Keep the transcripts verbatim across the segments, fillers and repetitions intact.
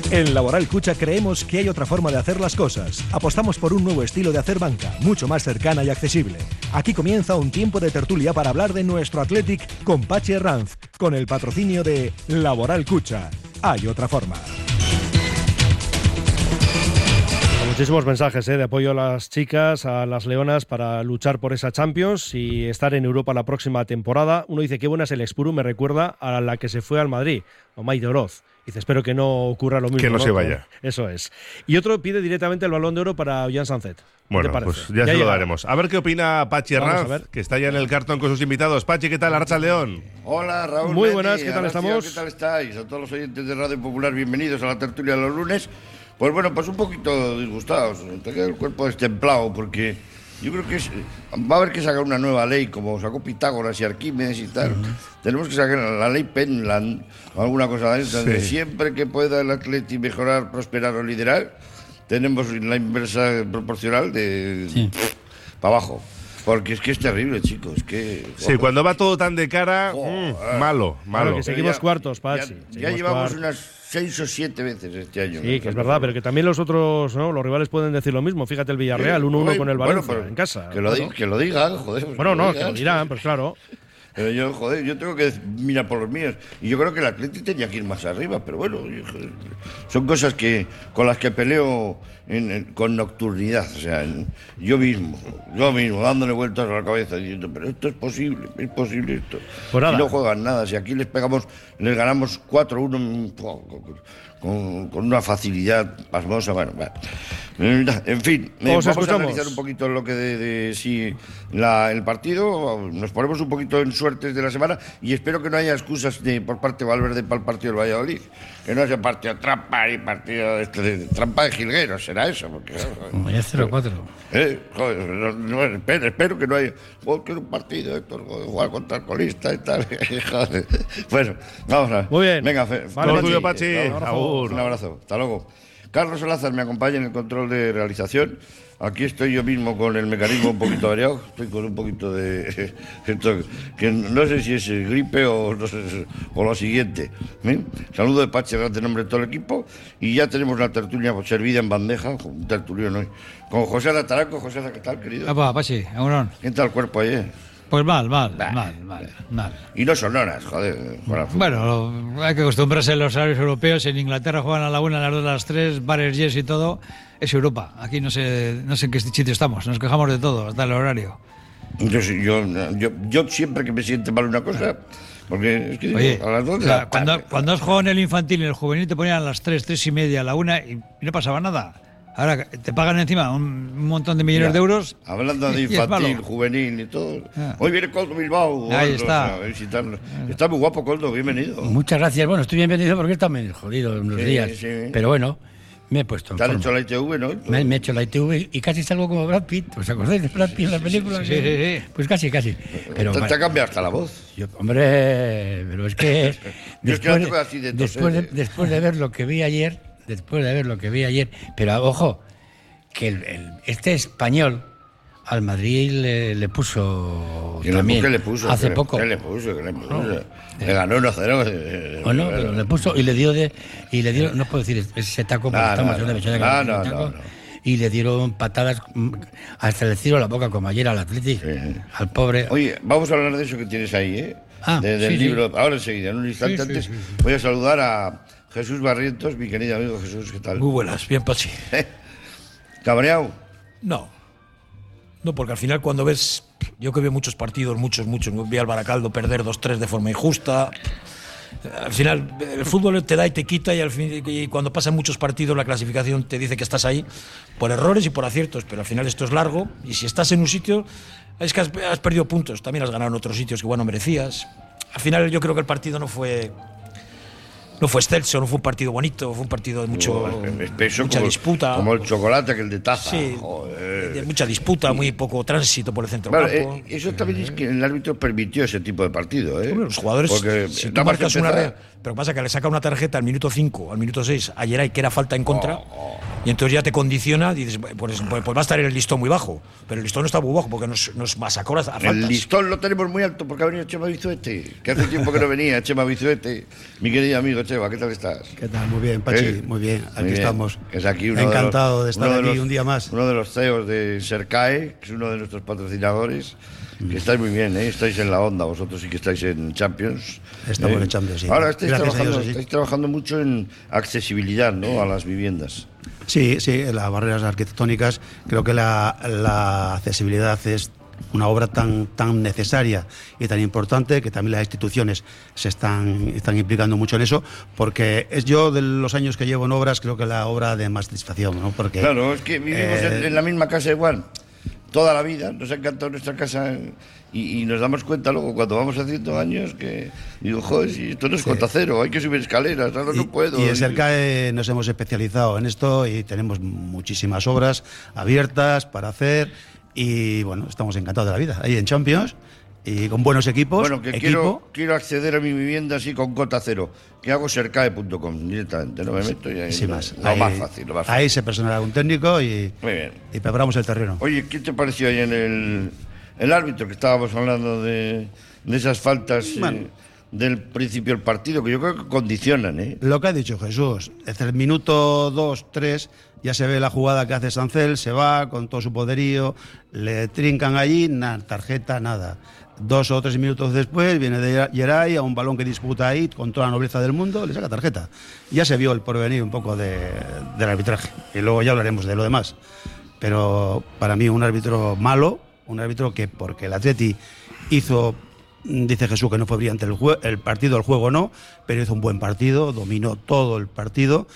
En Laboral Cucha creemos que hay otra forma de hacer las cosas. Apostamos por un nuevo estilo de hacer banca, mucho más cercana y accesible. Aquí comienza un tiempo de tertulia para hablar de nuestro Athletic con Pachi Herranz, con el patrocinio de Laboral Cucha. Hay otra forma. Muchísimos mensajes ¿eh? de apoyo a las chicas, a las leonas, para luchar por esa Champions y estar en Europa la próxima temporada. Uno dice, qué buena es el Expuru, me recuerda a la que se fue al Madrid, o Maite Oroz. Dice, espero que no ocurra lo mismo. Que no, ¿no? se vaya. Eso es. Y otro pide directamente el Balón de Oro para Ollán Sanzet. Bueno, pues ya, ya se llega. Lo daremos. A ver qué opina Pachi Herranz, que está ya en el cartón con sus invitados. Pachi, ¿qué tal? Arratsaldeón. Hola, Raúl. Muy Medi, buenas, ¿qué tal Arracio, estamos? ¿Qué tal estáis? A todos los oyentes de Radio Popular, bienvenidos a la tertulia de los lunes. Pues bueno, pues un poquito disgustados. Tengo el cuerpo destemplado porque yo creo que es, va a haber que sacar una nueva ley, como sacó Pitágoras y Arquímedes y tal. Uh-huh. Tenemos que sacar la ley Penland o alguna cosa de esta. Sí. Siempre que pueda el Atleti mejorar, prosperar o liderar, tenemos la inversa proporcional de sí. para abajo. Porque es que es terrible, chicos. Es que, sí, joder. Cuando va todo tan de cara, oh, mmm, malo, malo. Claro, que seguimos ya, cuartos, Pachi. Ya, ya llevamos cuartos. unas seis o siete veces este año. Sí, ¿no? Que es verdad, pero que también los otros, ¿no? Los rivales pueden decir lo mismo. Fíjate el Villarreal, uno uno con el Valencia bueno, en casa. Que lo, bueno. di, que lo digan, joder. Bueno, que no, lo digan. que lo dirán, pues claro. Pero yo, joder, yo tengo que mirar por los míos. Y yo creo que el Atleti tenía que ir más arriba, pero bueno, yo, joder, son cosas que con las que peleo en, en, con nocturnidad. O sea, en, yo mismo, yo mismo, dándole vueltas a la cabeza, diciendo, pero esto es posible, es posible esto. Pues nada. Si no juegan nada, si aquí les pegamos, les ganamos cuatro uno con, con una facilidad pasmosa, bueno, bueno. En fin, eh, vamos escuchamos. a analizar un poquito lo que de, de sí, la, el partido, nos ponemos un poquito en suertes de la semana y espero que no haya excusas de, por parte de Valverde para el partido del Valladolid, que no haya partido trampa y partido de, de, de trampa de jilgueros, será eso. Porque, Como ya cero cuatro. Eh, joder, no, no, espero, espero que no haya, oh, quiero un partido, Héctor, jugar contra el colista y tal. Joder. Bueno, vamos a ver. Muy bien. Venga, fe, vale, Pachi. Tuyo, Pachi. Un abrazo. Un abrazo. Hasta luego. Carlos Salazar me acompaña en el control de realización. Aquí estoy yo mismo con el mecanismo un poquito variado. Estoy con un poquito de... Esto, que no sé si es gripe o, no sé, o lo siguiente. ¿Eh? Saludo de Pachi Herranz en nombre de todo el equipo. Y ya tenemos la tertulia servida en bandeja. Un tertulión hoy. Con José Ataraco. José, ¿qué tal, querido? Apa, Pachi, aún. ¿Qué tal el cuerpo ayer? Pues mal, mal, bah, mal, mal, mal. Y no son horas, joder. Bueno, hay que acostumbrarse a los horarios europeos. En Inglaterra juegan a la una, a las dos, a las tres, bares, yes y todo. Es Europa. Aquí no sé, no sé en qué sitio estamos. Nos quejamos de todo, hasta el horario. Yo, yo, yo, yo siempre que me siente mal una cosa... Porque es que digo, Oye, a las dos de la, la cuando, tarde, cuando has jugado en el infantil y en el juvenil te ponían a las tres, tres y media, a la una y, y no pasaba nada. Ahora te pagan encima un, un montón de millones ya, de euros. Hablando de infantil, juvenil y todo. Ah. Hoy viene Coldo Bilbao. Ahí Coldo, está. O sea, a visitarnos. Está muy guapo, Coldo, bienvenido. Muchas gracias. Bueno, estoy bienvenido porque está medio jodido unos sí, días. Sí. Pero bueno, me he puesto en Te han forma. hecho la I T V, ¿no? Me, me he hecho la I T V y casi salgo como Brad Pitt. ¿Os acordáis de Brad Pitt en la película? Sí, sí, sí. sí. Pues casi, casi. Pero, te, te ha cambiado hasta la voz. Yo, hombre, pero es que... después, es que así de después, de, después de ver lo que vi ayer, después de ver lo que vi ayer, pero ojo... que el, el, este español al Madrid le, le puso también ¿Qué le puso? hace ¿Qué poco. ¿Qué le puso? ¿Qué le puso? No. Le ganó uno a cero. Bueno, pero le puso y le dio de y le dio, no puedo decir ese taco porque ah, estamos no, en no, la no, no, no, no. Y le dieron patadas hasta le tiró la boca como ayer al Atleti, sí. Al pobre. Oye, vamos a hablar de eso que tienes ahí, ¿eh? Ah, de, del sí, libro. Sí. Ahora enseguida, en un instante sí, antes, sí, sí, sí. voy a saludar a Jesús Barrientos, mi querido amigo Jesús, ¿qué tal? Muy buenas, bien, Pachi. ¿Cabreado? No, no, porque al final cuando ves, yo que veo muchos partidos, muchos, muchos, vi al Baracaldo perder dos tres de forma injusta, al final el fútbol te da y te quita y, al fin, y cuando pasan muchos partidos la clasificación te dice que estás ahí por errores y por aciertos, pero al final esto es largo y si estás en un sitio es que has, has perdido puntos, también has ganado en otros sitios que bueno merecías. Al final yo creo que el partido no fue... No fue excelso, no fue un partido bonito, fue un partido de mucho, espeso, mucha como, disputa. Como el chocolate que el de taza. Sí, joder. De mucha disputa, muy poco tránsito por el centro Bueno, campo. Eh, eso también es que el árbitro permitió ese tipo de partido, ¿eh? Bueno, los jugadores, porque si tú marcas una red, pero pasa que le saca una tarjeta al minuto cinco, al minuto seis, a Geray, que era falta en contra, oh, oh. y entonces ya te condiciona, y dices, pues, pues, pues va a estar el listón muy bajo, pero el listón no está muy bajo porque nos, nos masacró a faltas. El listón lo tenemos muy alto porque ha venido Chema Bizuete, que hace tiempo que no venía Chema Bizuete, mi querido amigo Cheva, ¿qué tal estás? ¿Qué tal? Muy bien, Pachi, ¿Eh? muy bien. Aquí Muy bien. estamos. Es aquí uno Encantado de, de, los, de estar de aquí los, un día más. Uno de los C E Os de Sercae, que es uno de nuestros patrocinadores, mm. que estáis muy bien, ¿eh? Estáis en la onda, vosotros sí que estáis en Champions. Estamos ¿eh? en Champions, sí. Ahora estáis trabajando, Dios, sí. estáis trabajando mucho en accesibilidad, ¿no? A las viviendas. Sí, sí, las barreras arquitectónicas. Creo que la, la accesibilidad es una obra tan, tan necesaria y tan importante que también las instituciones se están, están implicando mucho en eso, porque es yo de los años que llevo en obras, creo que la obra de más satisfacción, ¿no? Porque, claro, es que vivimos eh, en, en la misma casa igual, toda la vida, nos ha encantado nuestra casa y, y nos damos cuenta luego cuando vamos haciendo años que digo, joder, si esto no es sí. cota cero, hay que subir escaleras, ahora y, no puedo. Y en Sercae nos hemos especializado en esto y tenemos muchísimas obras abiertas para hacer. Y bueno, estamos encantados de la vida, ahí en Champions y con buenos equipos. Bueno, que equipo. quiero, quiero acceder a mi vivienda así con cota cero. ¿Qué hago? Sercae punto com directamente, no me meto y ahí. Sí, más. Lo ahí, más fácil, lo más fácil. Ahí se personará un técnico y, muy bien. y preparamos el terreno. Oye, ¿qué te pareció ahí en el, el árbitro que estábamos hablando de, de esas faltas bueno. eh, del principio del partido, que yo creo que condicionan, ¿eh? Lo que ha dicho Jesús, desde el minuto dos, tres, ya se ve la jugada que hace Sancel, se va con todo su poderío, le trincan allí, nada, tarjeta, nada. Dos o tres minutos después viene de Geray a un balón que disputa ahí con toda la nobleza del mundo, le saca tarjeta. Ya se vio el porvenir un poco de, del arbitraje y luego ya hablaremos de lo demás. Pero para mí un árbitro malo, un árbitro que porque el Atleti hizo, dice Jesús que no fue brillante el, jue- el partido, el juego no, pero hizo un buen partido, dominó todo el partido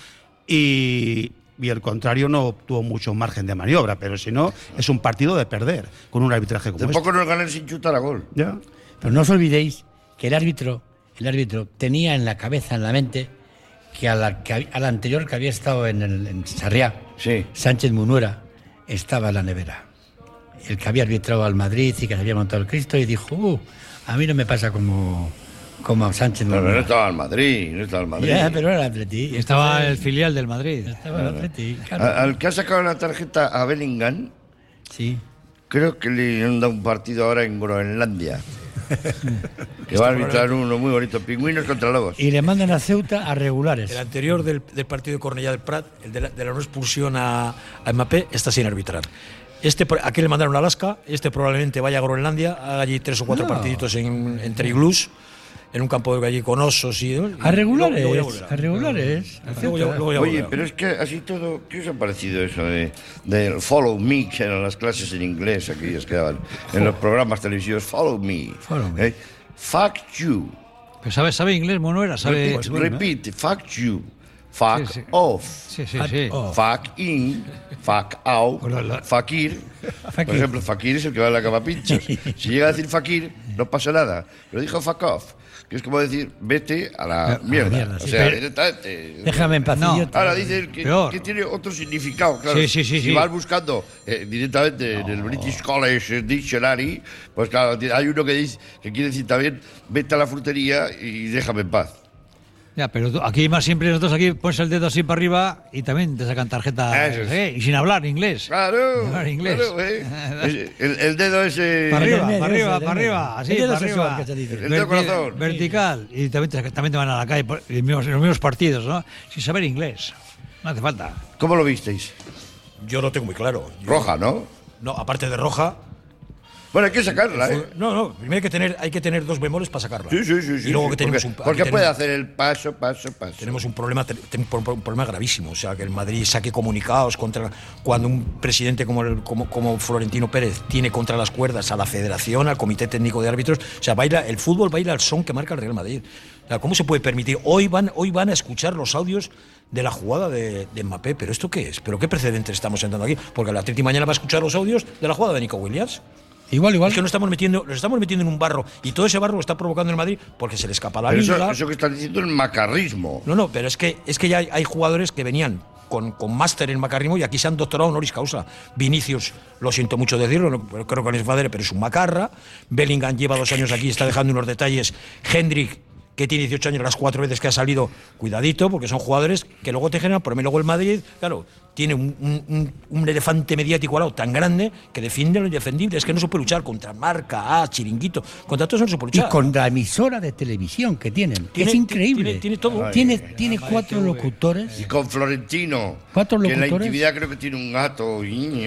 y... y el contrario no tuvo mucho margen de maniobra, pero si no, es un partido de perder con un arbitraje como Tampoco este. nos ganan sin chutar a gol. ¿Ya? Pero no os olvidéis que el árbitro, el árbitro tenía en la cabeza, en la mente, que a la, que a la anterior que había estado en, el, en Sarriá, sí. Sánchez Munuera, estaba en la nevera. El que había arbitrado al Madrid y que se había montado el Cristo y dijo, uh, a mí no me pasa como... como a Sánchez no, Munuera. no estaba al Madrid, no estaba al Madrid. Ya, pero era el Atleti. Estaba el filial del Madrid. Estaba el Atleti, claro. A, al que ha sacado la tarjeta a Bellingham, sí. creo que le han dado un partido ahora en Groenlandia. Que va a arbitrar uno muy bonito, Pingüinos contra Lobos. Y le mandan a Ceuta a regulares. El anterior del, del partido de Cornellá del Prat, el de la, de la no expulsión a, a Mbappé, está sin arbitrar. Este, aquí le mandaron a Alaska, este probablemente vaya a Groenlandia, haga allí tres o cuatro no. partiditos en, entre iglús, en un campo de allí con osos y... A regulares, luego, luego a regulares. Luego, luego, luego, Oye, pero es que así todo, ¿qué os ha parecido eso de, de follow me, que eran las clases en inglés aquellas que daban en los programas televisivos? Follow me. Follow me. ¿Eh? Fuck you. Pero sabe, sabe inglés, Monuera, sabe... Repeat, repeat, fuck you. Fuck sí, sí. off. Sí, sí, sí. Off. Fuck in. Fuck out. Hola, fakir. Por ejemplo, fakir es el que va a la cama pinchos. Si llega a decir fakir, no pasa nada. Pero dijo fuck off, que es como decir, vete a la a mierda. mierda. O sea, sí, directamente. Déjame en paz. No. Ahora dice que, que tiene otro significado. Claro, sí, sí, sí, si sí. vas buscando eh, directamente no. en el British College Dictionary, pues claro, hay uno que dice que quiere decir también, vete a la frutería y déjame en paz. Ya, pero aquí más siempre nosotros aquí pones el dedo así para arriba y también te sacan tarjeta ¿eh? Y sin hablar inglés. Claro, hablar inglés. Claro, eh. el, el dedo ese... Para arriba, para arriba, para arriba, así, para arriba. El dedo corazón. Vertical. Y también, también te van a la calle en los mismos, mismos partidos, ¿no? Sin saber inglés. No hace falta. ¿Cómo lo visteis? Yo lo tengo muy claro. Yo, roja, ¿no? No, aparte de roja... Bueno, hay que sacarla, ¿eh? No, no, primero hay que tener, hay que tener dos bemoles para sacarla. Sí, sí, sí. Y luego sí, que tenemos porque, un... Porque tenemos, puede hacer el paso, paso, paso. Tenemos un problema, un problema gravísimo. O sea, que el Madrid saque comunicados contra... Cuando un presidente como, el, como, como Florentino Pérez tiene contra las cuerdas a la Federación, al Comité Técnico de Árbitros... O sea, baila, el fútbol baila al son que marca el Real Madrid. O sea, ¿cómo se puede permitir? Hoy van, hoy van a escuchar los audios de la jugada de, de Mbappé. ¿Pero esto qué es? ¿Pero qué precedentes estamos sentando aquí? Porque el Atleti mañana va a escuchar los audios de la jugada de Nico Williams. Igual, igual. Es que nos estamos metiendo, nos estamos metiendo en un barro y todo ese barro lo está provocando el Madrid porque se le escapa la eso, liga. Eso que están diciendo es el macarrismo. No, no, pero es que es que ya hay, hay jugadores que venían con, con máster en macarrismo y aquí se han doctorado honoris causa. Vinicius, lo siento mucho decirlo, no, creo que no es padre, pero es un macarra. Bellingham lleva dos años aquí, está dejando unos detalles. Hendrik, que tiene dieciocho años, las cuatro veces que ha salido, cuidadito, porque son jugadores que luego te generan, por mí luego el Madrid, claro, tiene un, un, un elefante mediático al lado tan grande que defiende lo indefendible. Es que no se puede luchar contra Marca, A, Chiringuito, contra todo eso no se puede luchar. Y con la emisora de televisión que tienen, que es increíble. Tiene, tiene todo. Ay, tiene tiene cuatro locutores. Y con Florentino. ¿Cuatro locutores? Que en la intimidad creo que tiene un gato.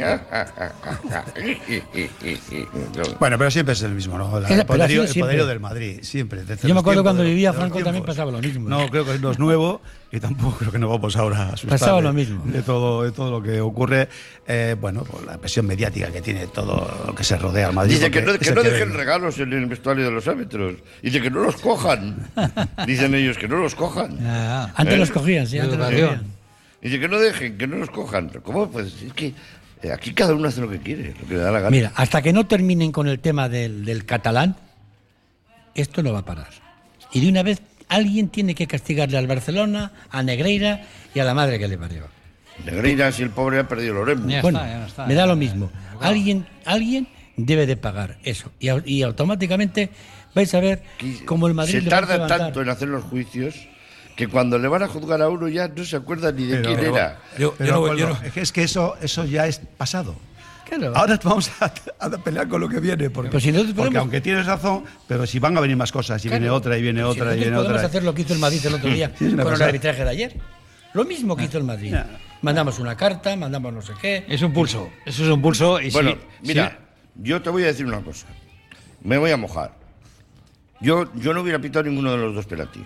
Bueno, pero siempre es el mismo, ¿no? La, el, poderío, el poderío del Madrid, siempre. Yo me acuerdo cuando vivía Franco también pasaba lo mismo. No, creo que no es nuevo y tampoco creo que nos vamos ahora a asustar. Pasaba lo mismo. De todo, de todo lo que ocurre, eh, bueno, por la presión mediática que tiene todo lo que se rodea al Madrid. Dice que no, que no dejen ven. regalos en el vestuario de los árbitros. Dice que no los cojan. Dicen ellos que no los cojan. Ah, antes ¿Eh? los cogían, sí, antes los cogían. Dice que no dejen, que no los cojan. ¿Cómo? Pues es que aquí cada uno hace lo que quiere, lo que le da la gana. Mira, hasta que no terminen con el tema del, del catalán, esto no va a parar. Y de una vez alguien tiene que castigarle al Barcelona, a Negreira y a la madre que le parió. Negreira, si el pobre ha perdido el Oremo. Bueno, está, no está, me da lo mismo. Alguien, alguien debe de pagar eso. Y, y automáticamente vais a ver cómo el Madrid se tarda tanto en hacer los juicios que cuando le van a juzgar a uno ya no se acuerda ni de pero, quién pero, era. Yo, pero, yo no, yo no. Es que eso, eso ya es pasado. Claro. Ahora vamos a, a pelear con lo que viene, porque, pues si no podemos, porque aunque tienes razón, pero si van a venir más cosas, y claro, viene otra, y viene otra, si y viene otra. Podemos hacer lo que hizo el Madrid el otro día sí, con cosa. el arbitraje de ayer. Lo mismo que hizo el Madrid. No. Mandamos una carta, mandamos no sé qué. Es un pulso. Eso es un pulso. Y bueno, sí, mira, sí. yo te voy a decir una cosa. Me voy a mojar. Yo, yo no hubiera pitado ninguno de los dos penaltis.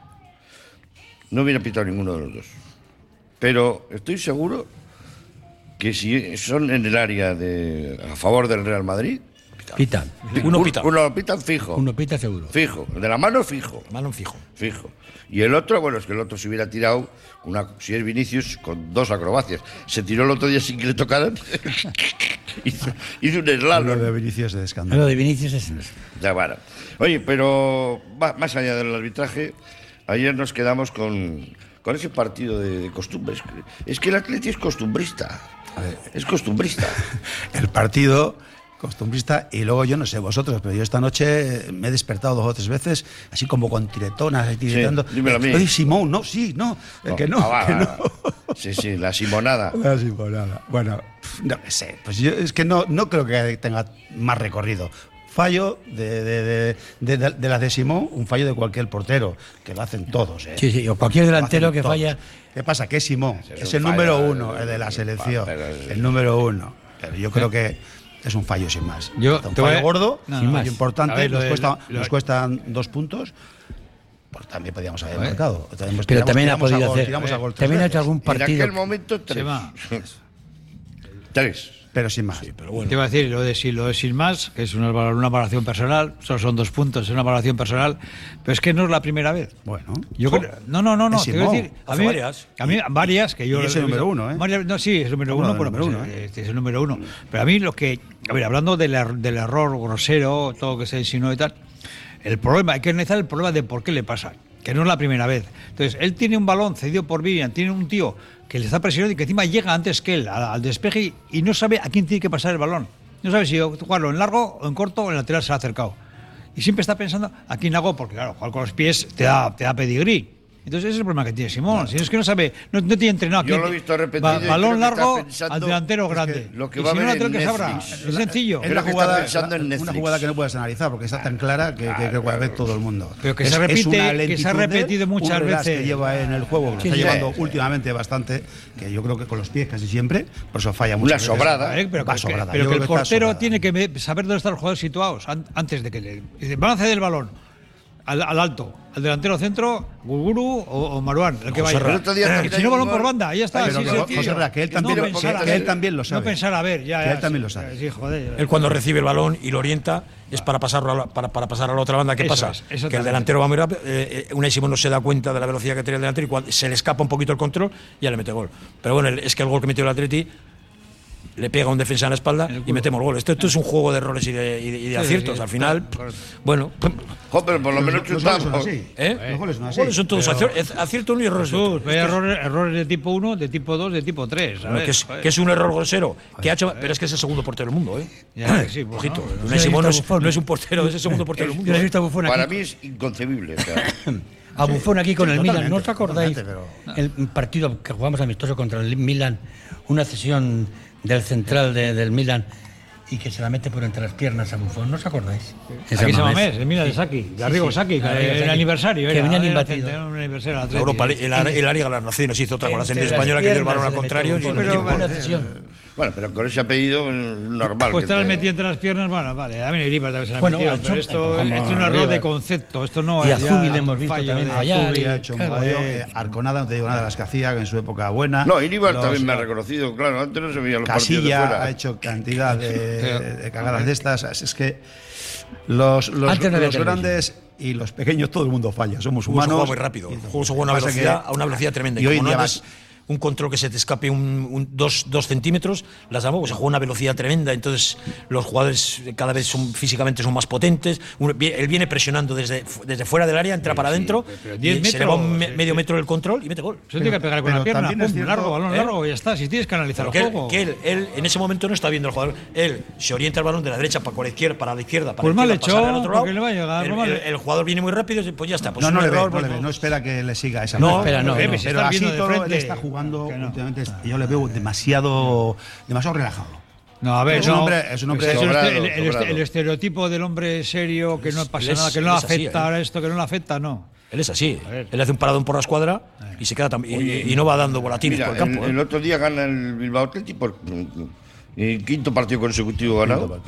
No hubiera pitado ninguno de los dos. Pero estoy seguro que si son en el área de a favor del Real Madrid, pitan. pitan. Uno pita. Uno pitan fijo. Uno pita seguro. Fijo. El de la mano fijo. Mano fijo. Fijo. Y el otro, bueno, es que el otro se hubiera tirado, una, si es Vinicius, con dos acrobacias. Se tiró el otro día sin que le tocaran. hizo, hizo un slalom. Lo de Vinicius es de escándalo. Lo de Vinicius es... Ya, bueno. Oye, pero va, más allá del arbitraje, ayer nos quedamos con, con ese partido de, de costumbres. Es que el Atleti es costumbrista. A ver, es costumbrista. El partido costumbrista, y luego yo no sé vosotros, pero yo esta noche me he despertado dos o tres veces, así como con tiretonas, tiretando. Sí, dímelo a mí. Oye, Simón, no, sí, no, no que no, ah, que no. Sí, sí, la simonada. La simonada. Bueno, no sé, pues yo es que no, no creo que tenga más recorrido. Fallo de, de, de, de, de, de las de Simón, un fallo de cualquier portero, que lo hacen todos. ¿eh? Sí, sí, o cualquier delantero que todos. falla. ¿Qué pasa? Que es Simón, es, es el número fallo, uno, el de la selección, es, el número uno. Pero yo creo que es un fallo sin más. Yo, un fallo a... gordo, no, no, importante, ver, nos, de, cuesta, lo... nos cuestan dos puntos. Pues también podíamos haber marcado. También, pero también ha podido hacer. También ha hecho algún partido. En aquel momento, tres. Tres. Pero sin más. Sí, pero bueno. Te iba a decir, lo de, lo de sin más, que es una, una valoración personal, solo son dos puntos, es una valoración personal, pero es que no es la primera vez. Bueno. Yo creo, no, no, no, no. Te iba a decir, a mí, varias. A mí, varias, que yo. Y es el número uno, ¿eh? Varias, no, sí, es el número uno, bueno, número pues, uno ¿eh? este es el número uno. Pero a mí lo que. A ver, hablando del, del error grosero, todo lo que se insinuó y tal, el problema, hay que analizar el problema de por qué le pasa, que no es la primera vez. Entonces, él tiene un balón cedido por Vivian, tiene un tío que le está presionando y que encima llega antes que él al, al despeje y no sabe a quién tiene que pasar el balón. No sabe si jugarlo en largo o en corto o en lateral se ha acercado. Y siempre está pensando a quién hago, porque claro, jugar con los pies te da, te da pedigrí. Entonces ese es el problema que tiene Simón. Si es que no sabe, no, no tiene entrenado. Yo lo he visto repetido. Ba balón largo al delantero es grande. Que lo que va y si a ver no, que sabrá. Es sencillo. Es una jugada, una jugada que no puedes analizar porque está tan clara que, que, que puede ver todo el mundo. Pero que es, se repite, que se ha repetido muchas veces. Que lleva en el juego, que sí, está sí, llevando sí. últimamente bastante, que yo creo que con los pies casi siempre, por eso falla mucho. Una sobrada. Ver, pero, va que, sobrada. pero que el portero tiene que saber dónde están los jugadores situados antes de que le van a ceder el balón. Al, al alto, al delantero centro, Gurguru o, o Maruán, el que vaya. Eh, si no, balón por banda, ahí está. Pero, sí, pero, sí, José Ra, que él también, no lo, que, que él también lo sabe. No pensar a ver, ya. Que ya, él también sí, lo sabe. Sí, joder, él cuando recibe el balón y lo orienta es para pasarlo a la, para, para pasar a la otra banda. ¿Qué eso pasa? Es, que el delantero va muy rápido, eh, Unai Simón no se da cuenta de la velocidad que tiene el delantero y cuando se le escapa un poquito el control y ya le mete gol. Pero bueno, es que el gol que metió el Atleti le pega a un defensa en la espalda y metemos gol. Esto, esto es un juego de errores y de, y de, y de sí, aciertos. Sí, Al final, claro. bueno. Jo, pero por lo menos chutamos. ¿Eh? Los goles son así. Los goles son todos aciertos, aciertos uno y errores. Jesús, hay errores, errores de tipo uno, de tipo dos, de tipo tres. Bueno, que, es, que es un error grosero. Que ha hecho, pero es que es el segundo portero del mundo, ¿eh? Ya, sí, pues, ojito. No, no, es, no, es, no es un portero, es el segundo portero del mundo. Para mí es inconcebible. O sea. A Buffon aquí con sí, el Milan. ¿No os totalmente, acordáis? pero- El partido que jugamos amistoso contra el Milan, una cesión del central de- del Milan y que se la mete por entre las piernas a Buffon. ¿No os acordáis? Esa Aquí se llama Mamés. Mes, el Milan de Saki, de Arrigo Saki, Garrigo el Sacchi. aniversario. Que era, venían era imbatidos. el aniversario del Atleti. Europa, el, el, el área de las naciones hizo otra con la selección Entre las española que dio el balón al piernas se le contrario. metió y Buffon, no pero tiene una gol. cesión. Bueno, pero con ese apellido normal. Pues que te la te- metí entre las piernas, bueno, vale, a mí Iribar también se la Bueno, metió, ha pero hecho- esto, como esto es un error Iribar. de concepto, esto no Y es a ya Zubi le hemos visto fallo también de- fallar. Zubi y- ha hecho un claro, mogollón, eh, eh, Arconada, no te digo nada de las que hacía, que en su época buena. No, Iribar Los- también me ha reconocido, claro, antes no se veían los partidos de Casilla fuera. ha hecho cantidad de, de cagadas de estas. Es que los, los, Antes no había los televisión. grandes y los pequeños, todo el mundo falla. Somos El juego se humanos. juega muy rápido. y- El juego se juega a una pasa que- velocidad, a una velocidad tremenda. Y hoy en como no día haces vas- un control que se te escape un, un- dos, dos centímetros, las damos, se juega a una velocidad tremenda. Entonces los jugadores cada vez son físicamente son más potentes. Uno- él viene presionando desde, desde fuera del área, entra para adentro, pero y diez se le va un metros, me- sí, medio sí. metro del control y mete gol. Eso tiene que pegar con pero la pierna, también es pum, cierto, largo, balón ¿eh? largo, y ya está. Si tienes que analizar Pero el que, él, juego. que él, él en ese momento no está viendo el jugador. Él se orienta el balón de la derecha para la izquierda, para la izquierda, para Pues la mal izquierda, pasar hecho, al otro lado. porque le va a llegar, El, no vale. el- el jugador viene muy rápido, y pues ya está. Pues no, un no le ve, error, no, le pues ve, no espera que le siga esa No, marcha. espera, no, pero, no. Si pero estás así viendo de todo él frente, está jugando que no. últimamente. Yo le veo demasiado, demasiado relajado. No, a ver, Es un no. hombre- es un hombre el, sobrado, el- el- sobrado. el estereotipo del hombre serio que no pasa es- nada, que no él le es así, afecta ¿eh? ahora esto, que no le afecta, no. Él es así. ver. Él hace un paradón por la escuadra y se queda tam- y, y no va dando volatines Mira, por el campo. el, ¿eh? el otro día gana el Bilbao Athletic por el quinto partido consecutivo ganado.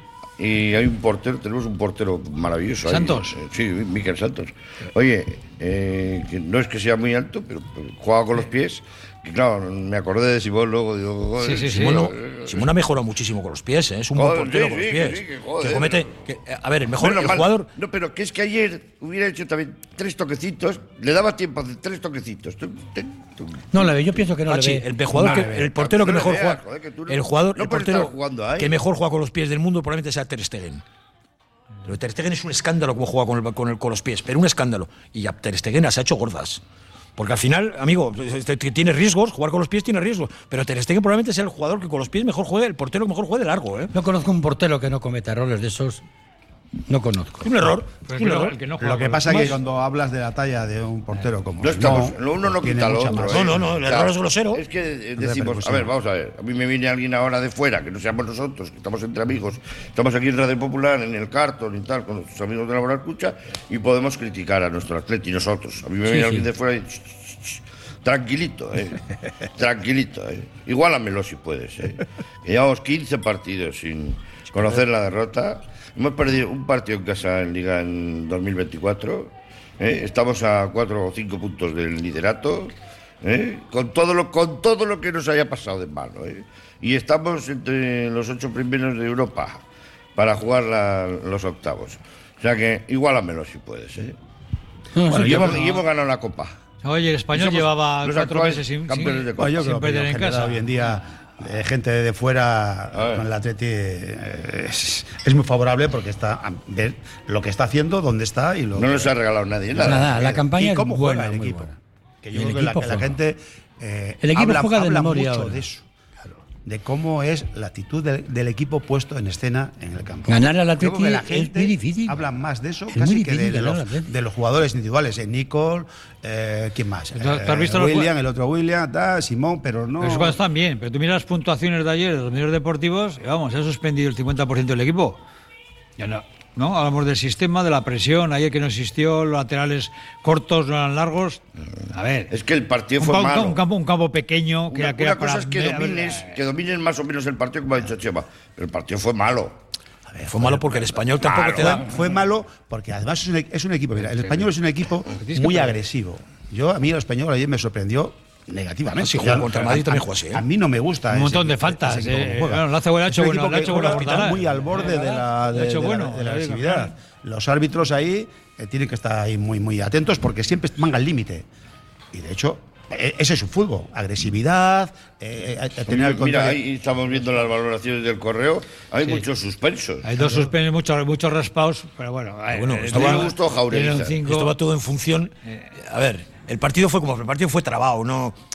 Y hay un portero, tenemos un portero maravilloso. ahí. ¿Santos? Eh, Sí, Miquel Santos. Oye, eh, que no es que sea muy alto, pero, pero juega con los pies. Que claro, me acordé de Simón luego. Digo, Sí, sí, sí. Simón, Simón ha mejorado muchísimo con los pies, ¿eh? Es un buen Joder, portero sí, con los sí, pies. que sí, que joder. Que comete. que- a ver, el mejor Menos el mal. jugador. No, pero que es que ayer hubiera hecho también tres toquecitos, le daba tiempo a hacer tres toquecitos. Tum, tum, tum. No le ve, yo pienso que no Pachi, le ve. el jugador No que, le ve. el portero que No le mejor veas, juega, joder, que tú no- el jugador, no el puedes portero estar jugando ahí. que mejor juega con los pies del mundo probablemente sea Ter Stegen. Pero Ter Stegen es un escándalo como juega con, el, con, el- con los pies, pero un escándalo. Y ya Ter Stegen las ha hecho gordas. Porque al final, amigo, te- te- tiene riesgos, jugar con los pies tiene riesgos. Pero Ter Stegen probablemente sea el jugador que con los pies mejor juegue, el portero que mejor juegue de largo, ¿eh? No conozco un portero que no cometa errores de esos. No conozco. Es un error. Pero es el un que no- error. el que no juega Lo que con pasa los es que pies. cuando hablas de la talla de un portero como No estamos, no, uno no tiene quita lo mucha otro. más- ¿eh? No, no, no, el error es grosero. Es que eh, No decimos, a repercusión. ver, vamos a ver, a mí me viene alguien ahora de fuera, que no seamos nosotros, que estamos entre amigos, estamos aquí en Radio Popular, en el Carton y tal, con nuestros amigos de la Moral Cucha, y podemos criticar a nuestro atleta y nosotros. A mí me Sí, viene sí. alguien de fuera y... ch, ch, ch, tranquilito, eh. Tranquilito, eh. Igualamelo si puedes, eh. Que llevamos quince partidos sin conocer la derrota. Hemos perdido un partido en casa en Liga en dos mil veinticuatro. ¿eh? Estamos a cuatro o cinco puntos del liderato. ¿eh? Con, todo lo, con todo lo que nos haya pasado de malo. ¿eh? Y estamos entre los ocho primeros de Europa para jugar la- los octavos. O sea que igualamelo si puedes. ¿eh? No, Bueno, sí, y hemos, no. y hemos ganado la Copa. Oye, el Y español somos llevaba los cuatro actuales meses sin, campeones de sin, Copa. Pues yo sin creo que perder en general casa. hoy en día eh, gente de fuera A ver. con el Atleti eh, es, es muy favorable porque está a ver lo que está haciendo, dónde está y lo No que- nos ha regalado nadie nada. Nada, la campaña y es cómo buena, juega el muy equipo. buena. Que yo El creo que la, equipo que la juega. gente eh, El equipo habla, juega de habla memoria mucho ahora. de eso, de cómo es la actitud del, del equipo puesto en escena en el campo. Ganar al Yo Atleti creo que la es gente muy difícil. habla más de eso Es casi muy que difícil de, ganar los, al Atleti. de los jugadores individuales. Eh, Nicole, eh, ¿quién más? ¿Tú has- tú has visto Eh, los William, jue- el otro William, tal, Simón, pero no. Pero esos jugadores están bien, pero tú miras las puntuaciones de ayer de los medios deportivos y vamos, se ha suspendido el cincuenta por ciento del equipo. Ya no, ¿no? Hablamos del sistema, de la presión, ayer que no existió, los laterales cortos, no eran largos. A ver, Es que el partido un, fue campo, malo. un, campo, un campo pequeño que Una, que una era cosa para es que ver- a ver, domines, que domines más o menos el partido, como ha dicho Chema, pero el partido fue malo. Fue malo porque el español tampoco Claro, te da. Fue, fue malo porque además es un, e- es un equipo. Mira, el español es un equipo tienes que muy perder. agresivo. Yo a mí el español ayer me sorprendió negativamente. Sí, jugó Ya, contra el Madrid a- también a- jugó así, ¿eh? A mí no me gusta. Un ese montón de equipo, faltas, ese equipo eh, como juega. bueno, lo hace bueno, ha hecho Es un bueno, equipo lo ha que hecho bueno juega- Portalán. está muy al borde de la, Lo ha de, hecho de la- bueno, de la lo digo, agresividad. claro. Los árbitros ahí eh, tienen que estar ahí muy, muy atentos porque siempre van al límite. Y de hecho, eh, ese es su fútbol. Agresividad, eh, eh, tener el Mira, control. ahí estamos viendo las valoraciones del correo. Hay Sí. muchos suspensos. Hay dos suspensos, muchos, muchos raspados, pero bueno. eh, bueno, eh, esto tiene- va- me gustó Jauregui. tiene un cinco. Esto va todo en función. A ver, el partido fue como el partido fue trabado, no.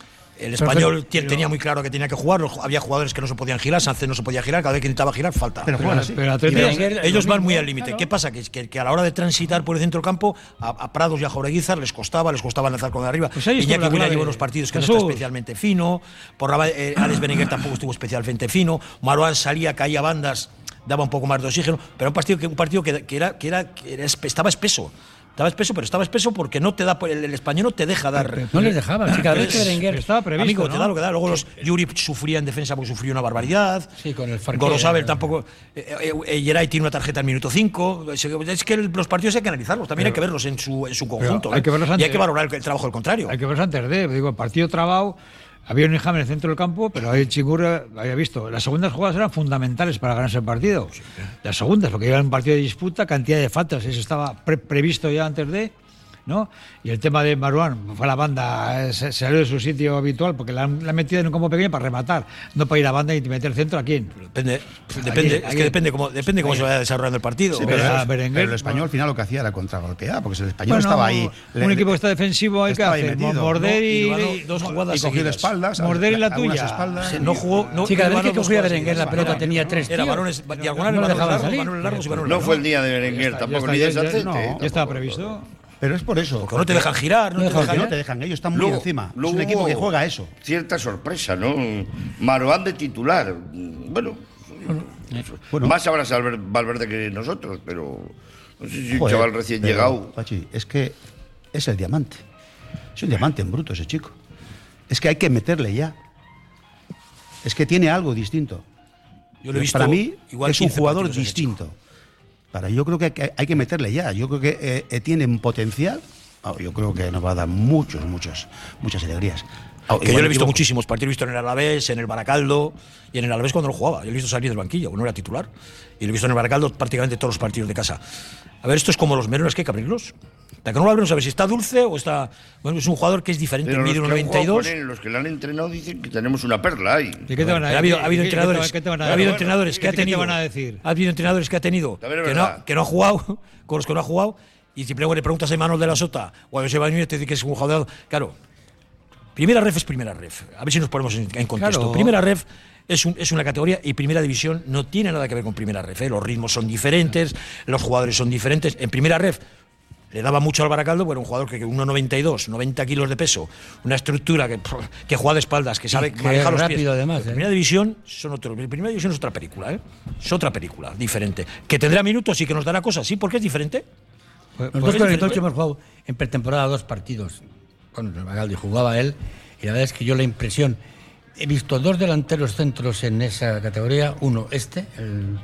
el español pero, tenía muy claro que tenía que jugar, había jugadores que no se podían girar, Sánchez no se podía girar, cada vez que intentaba girar, falta. Pero, bueno, sí. pero, pero ellos van muy al límite. Claro. ¿Qué pasa? Que, que, que a la hora de transitar por el centro del campo, a, a Prados y a Jaureguizar les costaba, les costaba lanzar con de arriba. Pues Iñaki Williams llevó unos partidos que Jesús. no está especialmente fino, por la, eh, Alex Berenguer tampoco estuvo especialmente fino, Marouane salía, caía bandas, daba un poco más de oxígeno, pero un partido que, un partido que, que, era, que, era, que era, estaba espeso. Estaba espeso, pero estaba espeso porque no te da el, el español no te deja dar. No les dejaba. Sí, cada vez que Berenguer estaba previsto. Amigo, ¿no? Te da lo que da. Luego los Yuri sufría en defensa porque sufrió una barbaridad. Sí, con el Gorosabel tampoco. Eh, eh, Geray tiene una tarjeta al minuto cinco. Es que los partidos hay que analizarlos. También pero, hay que verlos en su, en su conjunto. Hay que verlos antes, y hay que valorar el, el trabajo del contrario. Hay que verlos antes de. Digo, el partido trabado. Había un enjambre en el centro del campo, pero ahí el Chingurri había visto. Las segundas jugadas eran fundamentales para ganarse el partido. Las segundas, porque iba un partido de disputa, cantidad de faltas, eso estaba pre previsto ya antes de. ¿No? Y el tema de Marouane, fue a la banda, se, se salió de su sitio habitual porque la han, la han metido en un campo pequeño para rematar, no para ir a banda y meter el centro. ¿A quién? Depende, depende, es que depende cómo, depende cómo se vaya desarrollando el partido. Sí, pero, pero, pero, pero el español al final lo que hacía era contragolpear, porque el español bueno, estaba ahí. Un le, equipo que está defensivo hay que hacer morder y, ¿no? y, y dos jugadas y cogió de espaldas, morder y la tuya. Espaldas, sí, no jugó. No, sí, cada vez que cogía Berenguer la pelota tenía tres tíos. Era balones diagonales, no dejaban salir. No fue el día de Berenguer tampoco ni de Sánchez. Ya estaba previsto. Pero es por eso. Porque no te dejan girar, no, no, te, dejan, no te dejan, ellos están muy luego, encima. Es un equipo que juega eso. Cierta sorpresa, ¿no? Marouane de titular. Bueno, bueno, más sabrá Valverde que nosotros, pero no sé si un chaval recién pero, llegado. Pachi, es que es el diamante. Es un diamante en bruto ese chico. Es que hay que meterle ya. Es que tiene algo distinto. Yo lo he visto Para mí igual es un jugador distinto. Para, yo creo que hay que meterle ya. Yo creo que eh, eh, tiene un potencial. Oh, yo creo que nos va a dar muchos, muchos, muchas alegrías. Oh, que yo lo he visto muchísimos partidos, he visto en el Alavés, en el Baracaldo y en el Alavés cuando lo jugaba. Yo lo he visto salir del banquillo, no era titular. Y lo he visto en el Baracaldo prácticamente todos los partidos de casa. A ver, esto es como los melones que hay que abrirlos. La que no lo abren, no sabe si está dulce o está. Bueno, es un jugador que es diferente, mide uno noventa y dos. Los que le han entrenado dicen que tenemos una perla ahí. ¿Y qué te van a decir? Ha habido, ha habido entrenadores, ¿qué te van a ha habido entrenadores que ha tenido. ¿Qué te van a decir? Ha habido entrenadores que ha tenido que no, que no ha jugado, con los que no ha jugado. Y si le preguntas a Manuel de la Sota o a José Bañuelos, te dice que es un jugador. Claro, primera ref es primera ref. A ver si nos ponemos en, en contexto. Claro. Primera ref es, un, es una categoría y primera división no tiene nada que ver con primera ref. ¿eh? Los ritmos son diferentes, los jugadores son diferentes. En primera ref le daba mucho al Baracaldo, bueno, un jugador que uno noventa y dos, noventa kilos de peso, una estructura que, que juega de espaldas, que sabe que manejar los rápido pies. Además, ¿eh? Primera división son otro, primera división es otra película, ¿eh? Es otra película, diferente. Que tendrá minutos y que nos dará cosas, sí, porque es diferente. Pues, Nosotros con el Tocho hemos jugado en pretemporada dos partidos con el Baracaldo y jugaba él, y la verdad es que yo la impresión, he visto dos delanteros centros en esa categoría, uno este, el,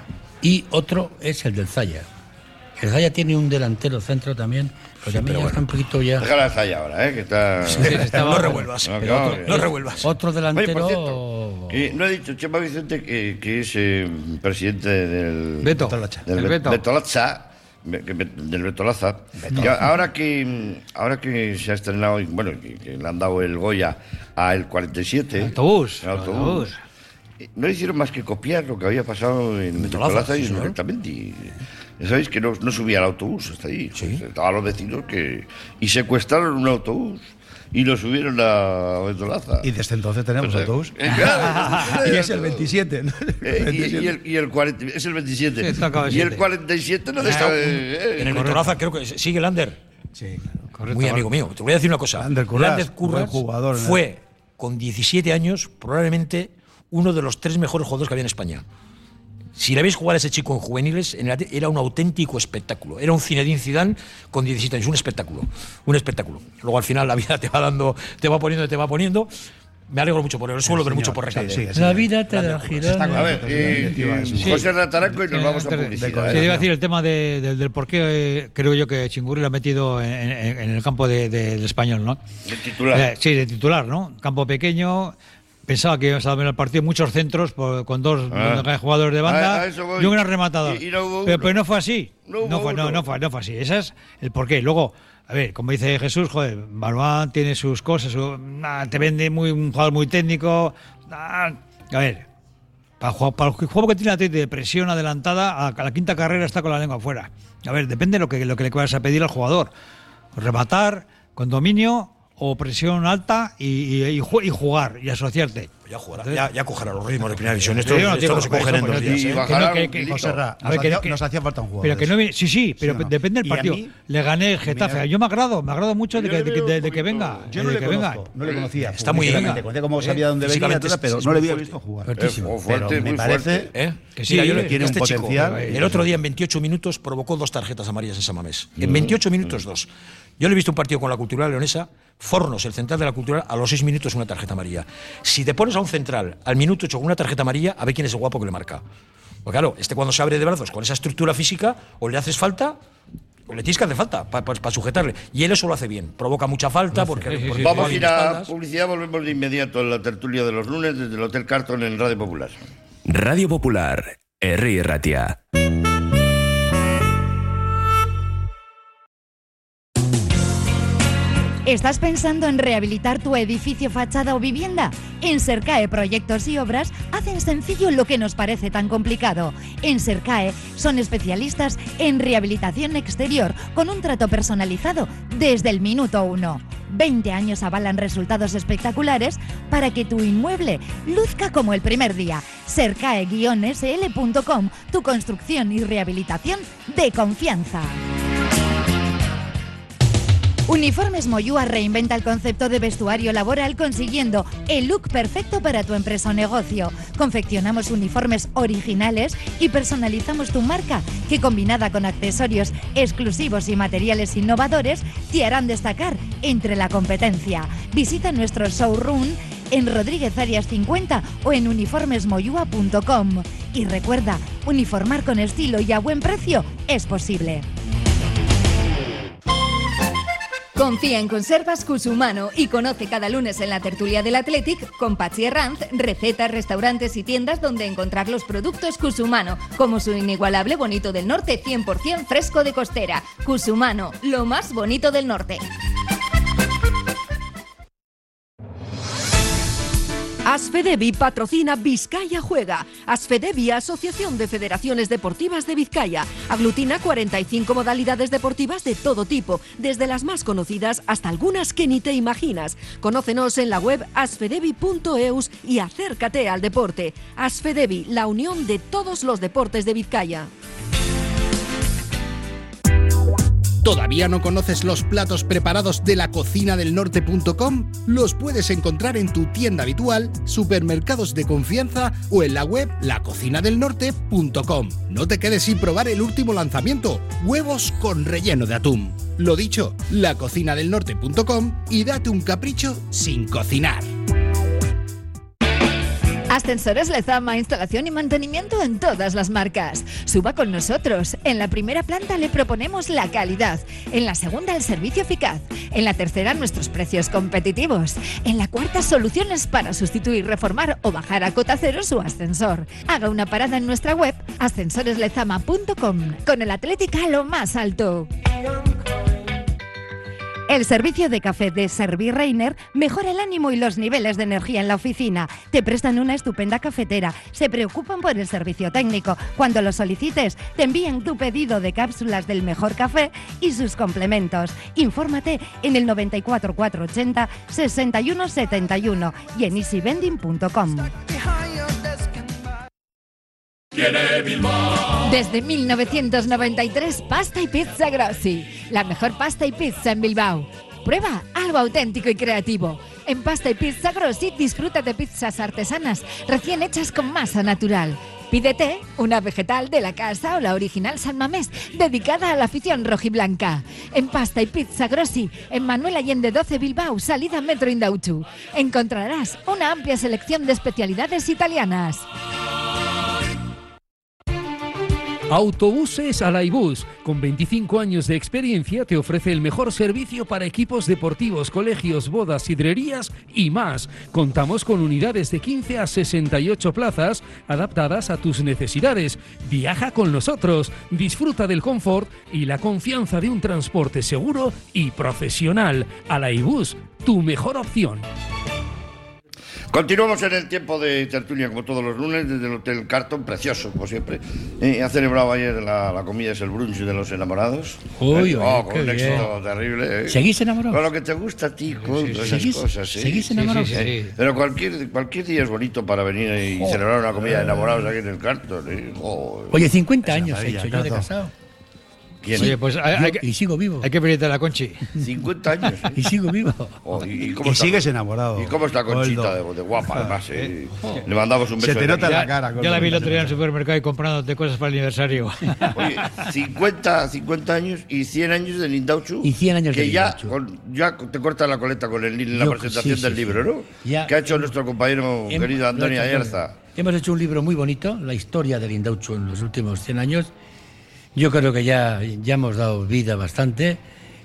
y otro es el del Zaya. El Zaya tiene un delantero centro también, pero sí, también pero ya bueno. está un poquito ya. Déjala el Zaya ahora, ¿eh? Que está. Sí, está no revuelvas. No, claro, otro, no revuelvas. Otro delantero. Oye, por cierto, que no he dicho Chema Vicente que, que es eh, presidente del. Beto. Del el Beto. Betolaza. Del Betolaza. Que ahora que ahora que se ha estrenado, bueno, que, que le han dado el Goya al cuarenta y siete. El autobús. El autobús. autobús. No hicieron más que copiar lo que había pasado en Betolaza y directamente. Y, ¿sabéis que no, no subía el autobús hasta ahí? ¿Sí? Pues estaban los vecinos que y secuestraron un autobús y lo subieron a Betolaza. Y desde entonces tenemos pues, autobús. Eh, claro, y es el veintisiete. ¿no? Eh, y, y, el, y el cuarenta, es el veintisiete. Sí, y el cuarenta y siete no está. Eh, en el Betolaza creo que sigue Lander. Sí, claro. Correcto. Muy amigo mío. Te voy a decir una cosa. Lander Curras, Lander Curras jugador, fue con diecisiete años probablemente uno de los tres mejores jugadores que había en España. Si le veis jugar a ese chico en juveniles, en el, era un auténtico espectáculo. Era un Zinedine Zidane con diecisiete años, un espectáculo, un espectáculo. Luego al final la vida te va dando, te va poniendo, te va poniendo. Me alegro mucho por él, suelo ver mucho por Recalde. Sí, sí, sí, la vida te da girar. A ver, eh, eh, sí. José Rataranco y nos vamos a publicidad. Sí, iba a decir el tema de, de, del por qué eh, creo yo que Chingurri lo ha metido en, en, en el campo de, de, del español, ¿no? De titular. Eh, sí, de titular, ¿no? Campo pequeño. Pensaba que íbamos a ver el partido muchos centros por, con dos ah. jugadores de banda ah, y un gran rematador. Y, y no pero, pero no fue así. No, no, fue, no, no, fue, no fue así. Ese es el porqué. Luego, a ver, como dice Jesús, joder, Marouane tiene sus cosas, su, nah, te vende muy, un jugador muy técnico. Nah, a ver, para, para el juego que tiene la de presión adelantada, a, a la quinta carrera está con la lengua afuera. A ver, depende de lo que, lo que le vayas a pedir al jugador. Rematar con dominio o presión alta y, y, y jugar y asociarte. Ya jugará, ya, ya cogerá los ritmos de primera división. Esto, no esto no se cogen en dos días. ¿eh? Bajará, que, que, que, nos, hacía, que, nos hacía falta un jugador. Pero que no viene, sí, sí, pero sí, no. depende del partido. Mí, le gané el Getafe. Mira, yo me agrado, me agrado mucho de que, de, de, de que venga. Yo no de le que conozco, venga. no le conocía. Está muy bien. Conocía cómo sabía dónde venía, pero no le había visto jugar. Fuertísimo. Pero me parece que sí, yo tiene un potencial. El otro día en veintiocho minutos provocó dos tarjetas amarillas en San Mamés. En veintiocho minutos dos. Yo le he visto un partido con la Cultural Leonesa, Fornos, el central de la Cultural, a los seis minutos una tarjeta amarilla. Si te pones a un central al minuto ocho con una tarjeta amarilla, a ver quién es el guapo que le marca. Porque claro, este cuando se abre de brazos con esa estructura física, o le haces falta, o le tienes que hacer falta para pa, pa sujetarle. Y él eso lo hace bien, provoca mucha falta. Porque, sí, sí, porque sí, vamos a ir a publicidad, volvemos de inmediato en la tertulia de los lunes desde el Hotel Carton en Radio Popular. Radio Popular, Herri Ratia. ¿Estás pensando en rehabilitar tu edificio, fachada o vivienda? En Sercae Proyectos y Obras hacen sencillo lo que nos parece tan complicado. En Sercae son especialistas en rehabilitación exterior con un trato personalizado desde el minuto uno. veinte años avalan resultados espectaculares para que tu inmueble luzca como el primer día. Sercae guion S L punto com, tu construcción y rehabilitación de confianza. Uniformes Moyúa reinventa el concepto de vestuario laboral consiguiendo el look perfecto para tu empresa o negocio. Confeccionamos uniformes originales y personalizamos tu marca, que combinada con accesorios exclusivos y materiales innovadores te harán destacar entre la competencia. Visita nuestro showroom en Rodríguez Arias cincuenta o en uniformes moyúa punto com. Y recuerda, uniformar con estilo y a buen precio es posible. Confía en Conservas Cusumano y conoce cada lunes en la tertulia del Athletic con Patxi Herranz recetas, restaurantes y tiendas donde encontrar los productos Cusumano, como su inigualable bonito del norte cien por ciento fresco de costera. Cusumano, lo más bonito del norte. Asfedevi patrocina Vizcaya Juega. Asfedevi, Asociación de Federaciones Deportivas de Vizcaya, aglutina cuarenta y cinco modalidades deportivas de todo tipo, desde las más conocidas hasta algunas que ni te imaginas. Conócenos en la web asfedevi punto eus y acércate al deporte. Asfedevi, la unión de todos los deportes de Vizcaya. ¿Todavía no conoces los platos preparados de la cocina del norte punto com? Los puedes encontrar en tu tienda habitual, supermercados de confianza o en la web la cocina del norte punto com. No te quedes sin probar el último lanzamiento, huevos con relleno de atún. Lo dicho, la cocina del norte punto com y date un capricho sin cocinar. Ascensores Lezama, instalación y mantenimiento en todas las marcas. Suba con nosotros. En la primera planta le proponemos la calidad. En la segunda, el servicio eficaz. En la tercera, nuestros precios competitivos. En la cuarta, soluciones para sustituir, reformar o bajar a cota cero su ascensor. Haga una parada en nuestra web ascensores lezama punto com. Con el Athletic a lo más alto. El servicio de café de Servireiner mejora el ánimo y los niveles de energía en la oficina. Te prestan una estupenda cafetera, se preocupan por el servicio técnico. Cuando lo solicites, te envían tu pedido de cápsulas del mejor café y sus complementos. Infórmate en el noventa y cuatro cuatrocientos ochenta sesenta y uno setenta y uno y en easy vending punto com. Desde mil novecientos noventa y tres, Pasta y Pizza Grossi, la mejor pasta y pizza en Bilbao. Prueba algo auténtico y creativo. En Pasta y Pizza Grossi disfruta de pizzas artesanas recién hechas con masa natural. Pídete una vegetal de la casa o la original San Mamés, dedicada a la afición rojiblanca. En Pasta y Pizza Grossi, en Manuel Allende doce Bilbao, salida Metro Indauchu, encontrarás una amplia selección de especialidades italianas. Autobuses Alaibus, con veinticinco años de experiencia, te ofrece el mejor servicio para equipos deportivos, colegios, bodas, sidrerías y más. Contamos con unidades de quince a sesenta y ocho plazas adaptadas a tus necesidades. Viaja con nosotros, disfruta del confort y la confianza de un transporte seguro y profesional. Alaibus, tu mejor opción. Continuamos en el tiempo de tertulia, como todos los lunes, desde el Hotel Carton, precioso, como siempre. Eh, ha celebrado ayer la, la comida, es el brunch de los enamorados. Uy, eh, uy, oh, con un bien. éxito terrible. Eh. ¿Seguís enamorados? Con lo que te gusta a ti, con Sí, sí, esas ¿Seguís, cosas. Sí. ¿Seguís enamorados? Sí, sí, sí. Pero cualquier, cualquier día es bonito para venir y oh. celebrar una comida de enamorados aquí en el Carton. Eh. Oh. Oye, cincuenta años he hecho yo de casado. ¿Quién? Oye, pues hay, hay que, y sigo vivo. Hay que pedirte a la Conchi. cincuenta años. ¿eh? Y sigo vivo. Oh, ¿Y, y, cómo y está, sigues enamorado. ¿Y cómo está Conchita de, de guapa, además? ¿eh? Oh. Le mandamos un beso. Se te nota la cara. Ya la vi el otro día en el supermercado y comprándote cosas para el aniversario. Oye, cincuenta, cincuenta años y cien años de Lindauchu. Y cien años que de ya, Lindauchu. con, ya te cortas la coleta con el en la Yo, presentación sí, del sí, libro, sí. ¿no? Ya, que ha hecho nuestro compañero hem, querido Antonio Ayerza. Hemos hecho un libro muy bonito, la historia del Lindauchu en los últimos cien años. Yo creo que ya, ya hemos dado vida bastante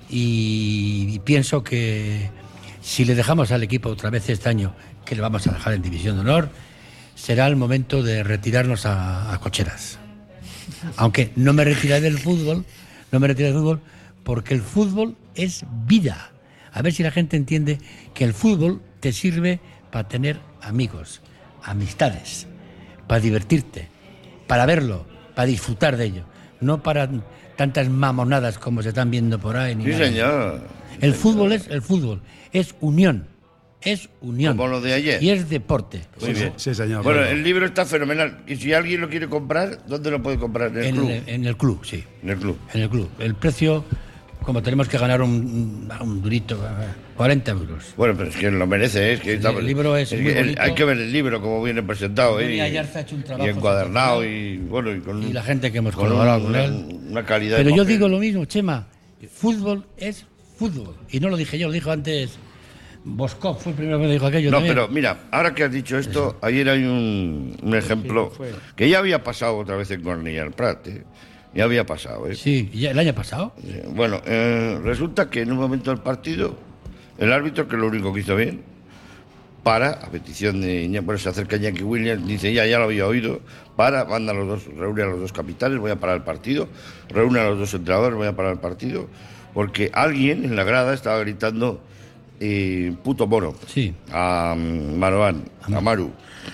y, y pienso que si le dejamos al equipo otra vez este año, que le vamos a dejar en División de Honor, será el momento de retirarnos a, a cocheras. Aunque no me retiraré del fútbol, no me retiraré del fútbol, porque el fútbol es vida. A ver si la gente entiende que el fútbol te sirve para tener amigos, amistades, para divertirte, para verlo, para disfrutar de ello. No para tantas mamonadas como se están viendo por ahí. Ni Sí, nada. señor. El fútbol es el fútbol, es unión, es unión. Como lo de ayer. Y es deporte. Muy bien. Sí, señor. Bueno, claro. el libro está fenomenal. Y si alguien lo quiere comprar, ¿dónde lo puede comprar? ¿En el En club? el, en el club, sí. En el club. En el club. El precio, como tenemos que ganar un, un durito, cuarenta euros. Bueno, pero es que lo merece, ¿eh? Es que El está- libro es muy que el- bonito. hay que ver el libro como viene presentado, ¿eh? Antonio Y, Ayarza ha hecho un trabajo y encuadernado sensacional. y bueno y con Y la gente que hemos con colaborado un- con una, él. una calidad. Pero de yo papel. digo lo mismo, Chema. Fútbol es fútbol. Y no lo dije yo, lo dijo antes Boscov, fue el primero que me dijo aquello. No, también. pero mira, ahora que has dicho esto, Eso. ayer hay un, un ejemplo fue. que ya había pasado otra vez en Cornellà al Prat, ¿eh? Ya había pasado, ¿eh? Sí, ya el año pasado. Sí. Bueno, eh, resulta que en un momento del partido, el árbitro, que es lo único que hizo bien, para, a petición de Iñaki, bueno, se acerca Iñaki Williams, dice, ya, ya lo había oído, para, manda a los dos, reúne a los dos capitanes, voy a parar el partido, reúne a los dos entrenadores, voy a parar el partido, porque alguien en la grada estaba gritando eh, puto mono sí. a um, Maroán, a Maru.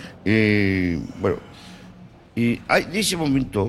Y bueno, y hay, en ese momento,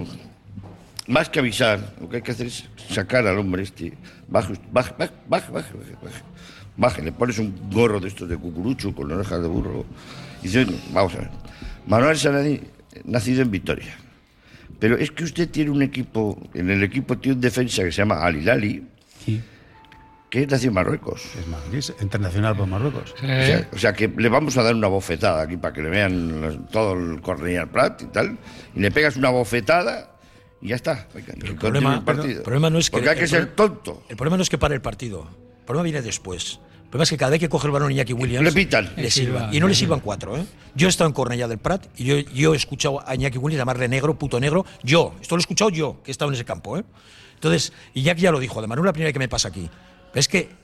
más que avisar, lo que hay que hacer es sacar al hombre este, baja, baja, baja, baja, baja, baja, baja, le pones un gorro de estos de cucurucho con orejas de burro, y dice, vamos a ver, Manuel Sanadi, nacido en Vitoria, pero es que usted tiene un equipo, en el equipo tiene un defensa que se llama Al Hilali, sí. que nació en Marruecos. Es Madrid, es internacional por Marruecos. O sea, o sea, que le vamos a dar una bofetada aquí para que le vean los- todo el Cornellà al Prat y tal, y le pegas una bofetada y ya está. Venga, que El continúe problema, el partido. el problema no es que Porque hay que el ser pro- tonto. El problema no es que pare el partido. El problema viene después. El problema es que cada vez que coge el balón Iñaki Williams Le pitan. le silban. Y no le silban cuatro, ¿eh? Yo he estado en Cornellà del Prat y yo, yo he escuchado a Iñaki Williams llamarle negro, puto negro. Yo, esto lo he escuchado yo, que he estado en ese campo, ¿eh? Entonces, Iñaki ya lo dijo, además, no es la primera vez que me pasa aquí. Pero es que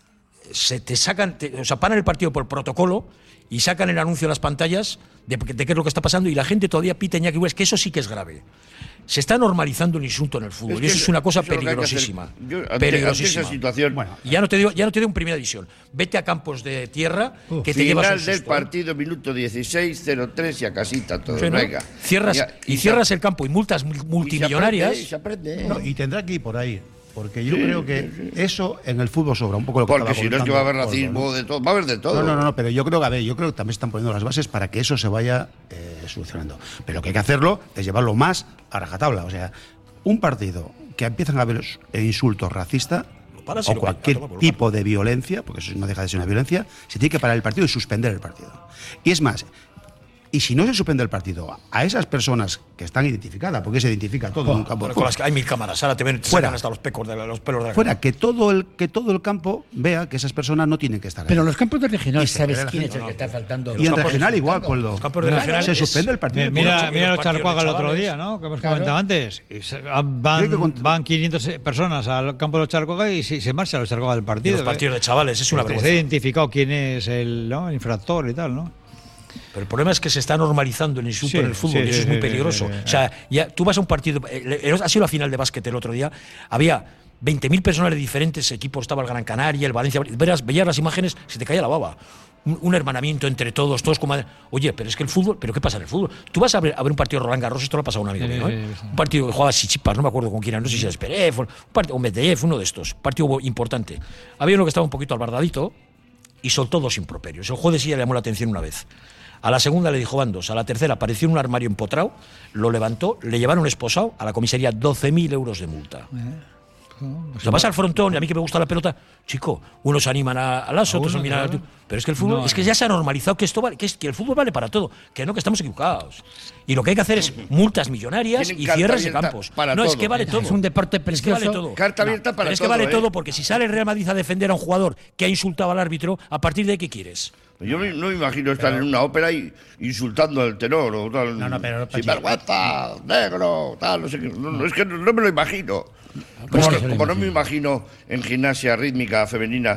se te sacan, te- o sea, paran el partido por protocolo y sacan el anuncio en las pantallas de, de qué es lo que está pasando y la gente todavía pita a Iñaki Williams, que eso sí que es grave. Se está normalizando el insulto en el fútbol Es y que eso es una cosa eso es lo que hay que hacer. peligrosísima. Yo, ante- peligrosísima. ante esa situación- Bueno. Y ya no te digo, ya no te digo en primera división. Vete a campos de tierra que te llevas un Final del susto, ¿eh? partido, minuto dieciséis, cero tres y a casita todo. Sí, ¿no? Venga. Cierras, Ya, y, se- cierras el campo y multas mul- multimillonarias. Y se aprende, y se aprende. No, y tendrá que ir por ahí. Porque yo Sí, creo que eso en el fútbol sobra un poco lo que Porque estaba si no es que va a haber comentando racismo, Coldo, ¿no? de todo, va a haber de todo. No, no, no, no, pero yo creo que, a ver, yo creo que también están poniendo las bases para que eso se vaya eh, solucionando. Pero lo que hay que hacerlo es llevarlo más a rajatabla. O sea, un partido que empiezan a haber insultos racistas paras y o lo cualquier paras, lo tipo de violencia, porque eso no deja de ser una violencia, se tiene que parar el partido y suspender el partido. Y es más, y si no se suspende el partido a esas personas que están identificadas, porque se identifica todo en un campo de Bueno, con fútbol, las que hay mil cámaras, ahora te ven, te Fuera. sacan hasta los, pecos de la- los pelos de la fuera cara. que todo el que todo el campo vea que esas personas no tienen que estar ahí. Pero en los campos de regional, Y se ¿sabes queda la quién es gente. el que está faltando? Y en regional igual, Coldo. Los campos de regional se es- suspende el partido. Mira, Bueno, mira los los partidos de Charcuaga el otro chavales. día, ¿no? Que hemos Claro. comentado antes. Y se- ah, Hay que van, cont- van quinientas personas al campo de los Charcuaga y se, se marchan los Charcuaga del Y partido. los partidos de chavales, es una Está vergüenza. identificado quién es el, ¿no? el infractor y tal, ¿no? Pero el problema es que se está normalizando el insulto Sí, en el fútbol sí, y eso sí, es muy sí, peligroso. sí, sí. O sea, ya, tú vas a un partido, eh, eh, ha sido la final de básquet el otro día, había veinte mil personas de diferentes equipos, estaba el Gran Canaria, el Valencia, veías, veías las imágenes, se te caía la baba. un, un hermanamiento entre todos, todos como... Oye, pero es que el fútbol... ¿Pero qué pasa en el fútbol? Tú vas a ver, a ver un partido de Roland Garros, esto lo ha pasado a un amigo mío, ¿eh? Un partido que jugaba Tsitsipas, no me acuerdo con quién era, no sé si era Zverev, un partido, o Medvedev, uno de estos, un partido importante. Había uno que estaba un poquito albardadito y soltó dos improperios. El juez de silla le llamó la atención una vez. A la segunda le dijo van dos, a la tercera apareció en un armario empotrado, lo levantó, le llevaron esposado a la comisaría doce mil euros de multa. Lo vas al frontón y a mí que me gusta la pelota, chico, unos animan a, a las, otros miran a... Pero es que el fútbol, no, es que ya se ha normalizado que esto vale, que, es, que el fútbol vale para todo, que no, que estamos equivocados. Y lo que hay que hacer es multas millonarias y cierres de campos. Para no, todo. Es que vale todo. Es un deporte precioso. Es que vale todo. Carta abierta no, para pero es todo. que vale ¿eh? todo, porque si sale el Real Madrid a defender a un jugador que ha insultado al árbitro, ¿a partir de qué quieres? Yo no me imagino estar pero, en una ópera y insultando al tenor o tal. No, no, pero... Sin vergüenza, negro, tal, no sé qué. No, no, es que no, no me lo imagino. Pues que, como no me imagino en gimnasia rítmica femenina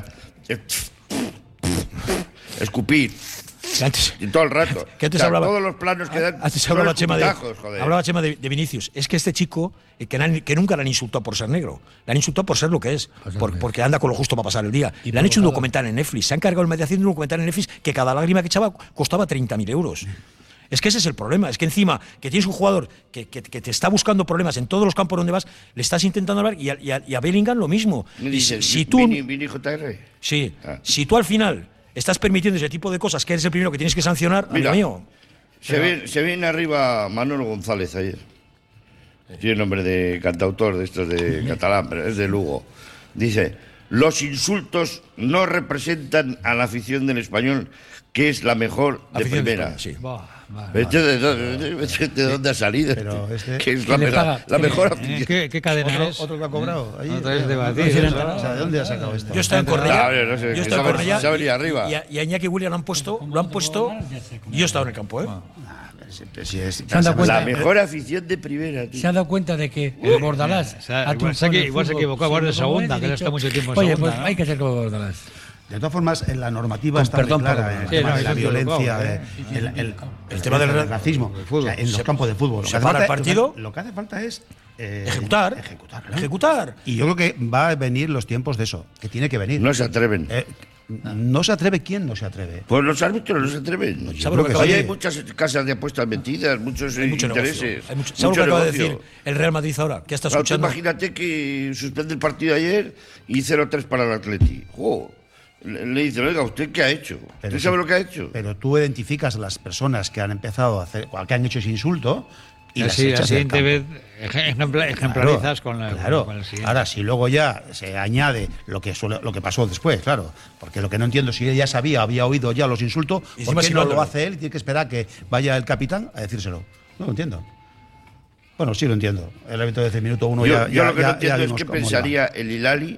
escupir antes, y todo el rato. Que antes o sea, hablaba, todos los planos que dan. Antes hablaba Chema, de, hablaba Chema de, de Vinicius. Es que este chico, que, han, que nunca le han insultado por ser negro, le han insultado por ser lo que es, por, porque anda con lo justo para pasar el día. Y le han hecho un documental en Netflix. Se han cargado el mediación de un documental en Netflix que cada lágrima que echaba costaba treinta mil euros. Es que ese es el problema, es que encima que tienes un jugador que, que, que te está buscando problemas en todos los campos donde vas, le estás intentando hablar y a, y a, y a Bellingham lo mismo. ¿Me dices, si, si tú, Vini, Vini J R? Sí, ah. Si tú al final estás permitiendo ese tipo de cosas, que eres el primero que tienes que sancionar, mira, amigo mío. Se, pero, viene, se viene arriba Manolo González ayer. Tiene nombre de cantautor de estos de catalán, pero es de Lugo. Dice, los insultos no representan a la afición del Español, que es la mejor de afición primera. De sí. Bah. Vale, vale. ¿De, de, de dónde ha salido? Pero este, que es la, mejor, la mejor afición. ¿Qué, ¿Qué cadena ¿Otro, es? ¿Otro que ha cobrado? Ahí, Otra vez de no, o sea, ¿de dónde ha sacado esto? Yo estoy en Cornellá. Ah, no sé, yo estoy en Cornellá. Se abría arriba. Y a, y a Iñaki William lo han puesto, lo han puesto. Y yo he estado en el campo, ¿eh? Si es, ¿Se han dado cuenta? La mejor afición de primera, tío. ¿Se han dado cuenta de que el Bordalás... O sea, igual, se, igual se equivocó, igual de segunda, que él está mucho tiempo en Oye, segunda. Pues ¿no? Hay que ser como Bordalás. De todas formas, en la normativa Con está perdón, muy clara, perdón, el sí, tema no, de la violencia, ¿eh? el, el, el, el tema del, del racismo, o sea, en los campos de fútbol. Lo se para el partido. Lo que, lo que hace falta es eh, ejecutar, ejecutar, ¿no? ejecutar. Y yo creo que va a venir los tiempos de eso, que tiene que venir. No se atreven. Eh, no se atreve, ¿quién no se atreve? Pues los árbitros no se atreven. ¿Sabe lo que Ahí sí? hay muchas casas de apuestas metidas, muchos hay mucho intereses. Hay mucho, ¿sabe mucho lo que acaba de decir el Real Madrid ahora? ¿Qué está escuchando? Claro, imagínate que suspende el partido ayer y cero tres para el Atleti. ¡Jo! Le dice, oiga, ¿usted qué ha hecho? ¿Usted sabe lo que ha hecho? Pero tú identificas a las personas que han empezado a hacer, que han hecho ese insulto y así, las echas la siguiente del vez campo. ejemplarizas claro, con, la, claro. con el siguiente. Ahora, si luego ya se añade lo que suele, lo que pasó después, claro, porque lo que no entiendo, si él ya sabía, había oído ya los insultos, ¿por qué no lo hace él y tiene que esperar a que vaya el capitán a decírselo? No lo entiendo. Bueno, sí lo entiendo. El árbitro desde el minuto uno yo, ya. Yo ya, lo que ya, no entiendo es qué pensaría la... el Hilali.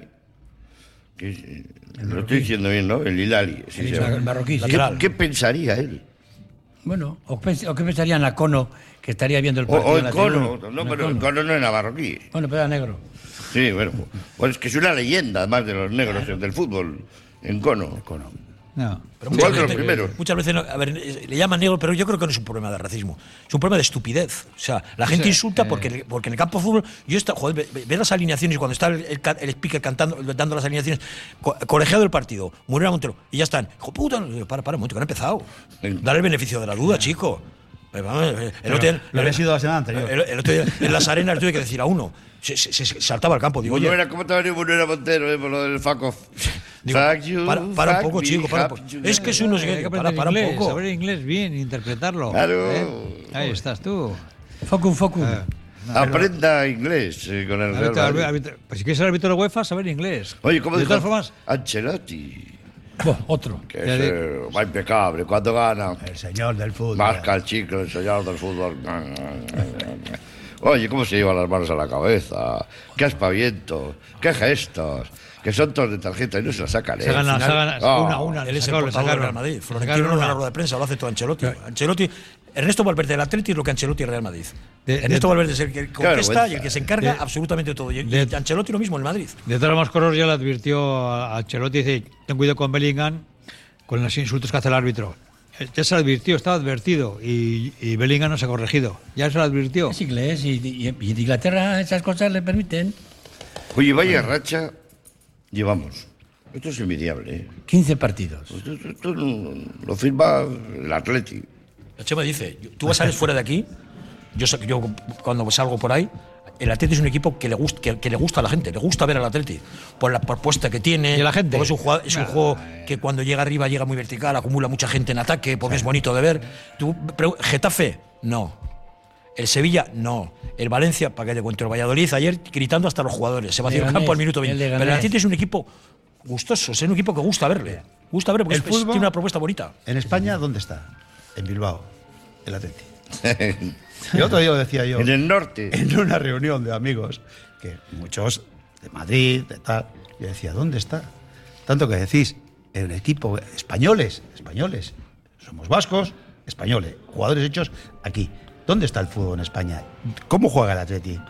Que, lo estoy diciendo bien, ¿no? El Hilali. Sí, el, sí, el marroquí. ¿Qué, ¿Qué pensaría él? Bueno, o, pens o qué pensaría Nacono, que estaría viendo el partido. O, o el Cono, no, pero el Cono no era marroquí. Bueno, pero era negro. Sí, bueno. Pues es que es una leyenda, además de los negros del fútbol, en Cono. El Cono. No. Pero Igual muchas, que los primeros. Muchas veces, no, a ver, le llaman negro, pero yo creo que no es un problema de racismo. Es un problema de estupidez. O sea, la gente sí, insulta eh. porque, porque en el campo de fútbol, yo está, joder, ve, ve las alineaciones y cuando está el, el, el speaker cantando, dando las alineaciones, co colegiado del partido, Murera Montero, y ya están. Hijo puta, para, para un momento, que han empezado. Dale el beneficio de la duda, chico. El otro día, lo había sido la semana anterior. El, el otro día, en las arenas tuve que decir a uno. Se, se, se saltaba al campo, digo, oye. Bueno, ¿Cómo te ha venido Murera Montero eh, por lo del fuck off? Digo, you, para, para un poco, chico, para un poco. Es que es uno que que para, para inglés, un poco. Saber inglés bien, interpretarlo. Claro. ¿Eh? Ahí estás tú. Focus, focus. Eh. Aprenda inglés eh, con el Real Madrid. Arbitro, pues si quieres ser árbitro de UEFA, saber inglés. Oye, ¿cómo de dijo todas formas? Ancelotti? Oh, otro. Que es eh, va impecable. Cuando gana, el señor del fútbol. Marca el chico, el señor del fútbol. Oye, ¿cómo se llevan las manos a la cabeza? Qué aspavientos, qué gestos. Que son todos de tarjeta y no se la sacan. Se gana, final, se gana oh, una a una. Él es el portador del Real Madrid. Florentino no en la rueda de prensa, lo hace todo Ancelotti. Ancelotti, Ernesto Valverde del Atleti es lo que Ancelotti es Real Madrid. De, Ernesto de, Valverde es el que contesta y el que se encarga de, absolutamente todo. Y, de, y Ancelotti lo mismo en Madrid. De todas las cosas ya le advirtió a Ancelotti, dice, ten cuidado con Bellingham, con los insultos que hace el árbitro. Ya se lo advirtió, estaba advertido y, y Bellingham no se ha corregido. Ya se lo advirtió. Es inglés y, y, y en Inglaterra esas cosas le permiten. Oye, vaya racha llevamos. Esto es envidiable, ¿eh? quince partidos. Esto, esto, esto lo firma el Atleti. El Chema dice, tú vas a salir fuera de aquí, yo, yo cuando salgo por ahí, el Atleti es un equipo que le gusta, que, que le gusta a la gente, le gusta ver al Atleti por la propuesta que tiene. ¿Y la gente? Porque es un, jugador, es un juego que cuando llega arriba llega muy vertical, acumula mucha gente en ataque, porque sí. es bonito de ver. Tú, pero, Getafe, no. El Sevilla, no. El Valencia, para que te cuente, el Valladolid, ayer gritando hasta los jugadores. Se vació el campo al minuto veinte. Pero el Atleti es un equipo gustoso, es un equipo que gusta verle. Gusta verle porque el es, fútbol, tiene una propuesta bonita. En España, ¿dónde está? En Bilbao, el Atleti. El otro día decía yo. En el norte. En una reunión de amigos, que muchos de Madrid, de tal. Yo decía, ¿dónde está? Tanto que decís, el equipo, españoles, españoles. Somos vascos, españoles. Jugadores hechos aquí. ¿Dónde está el fútbol en España? ¿Cómo juega el Atleti?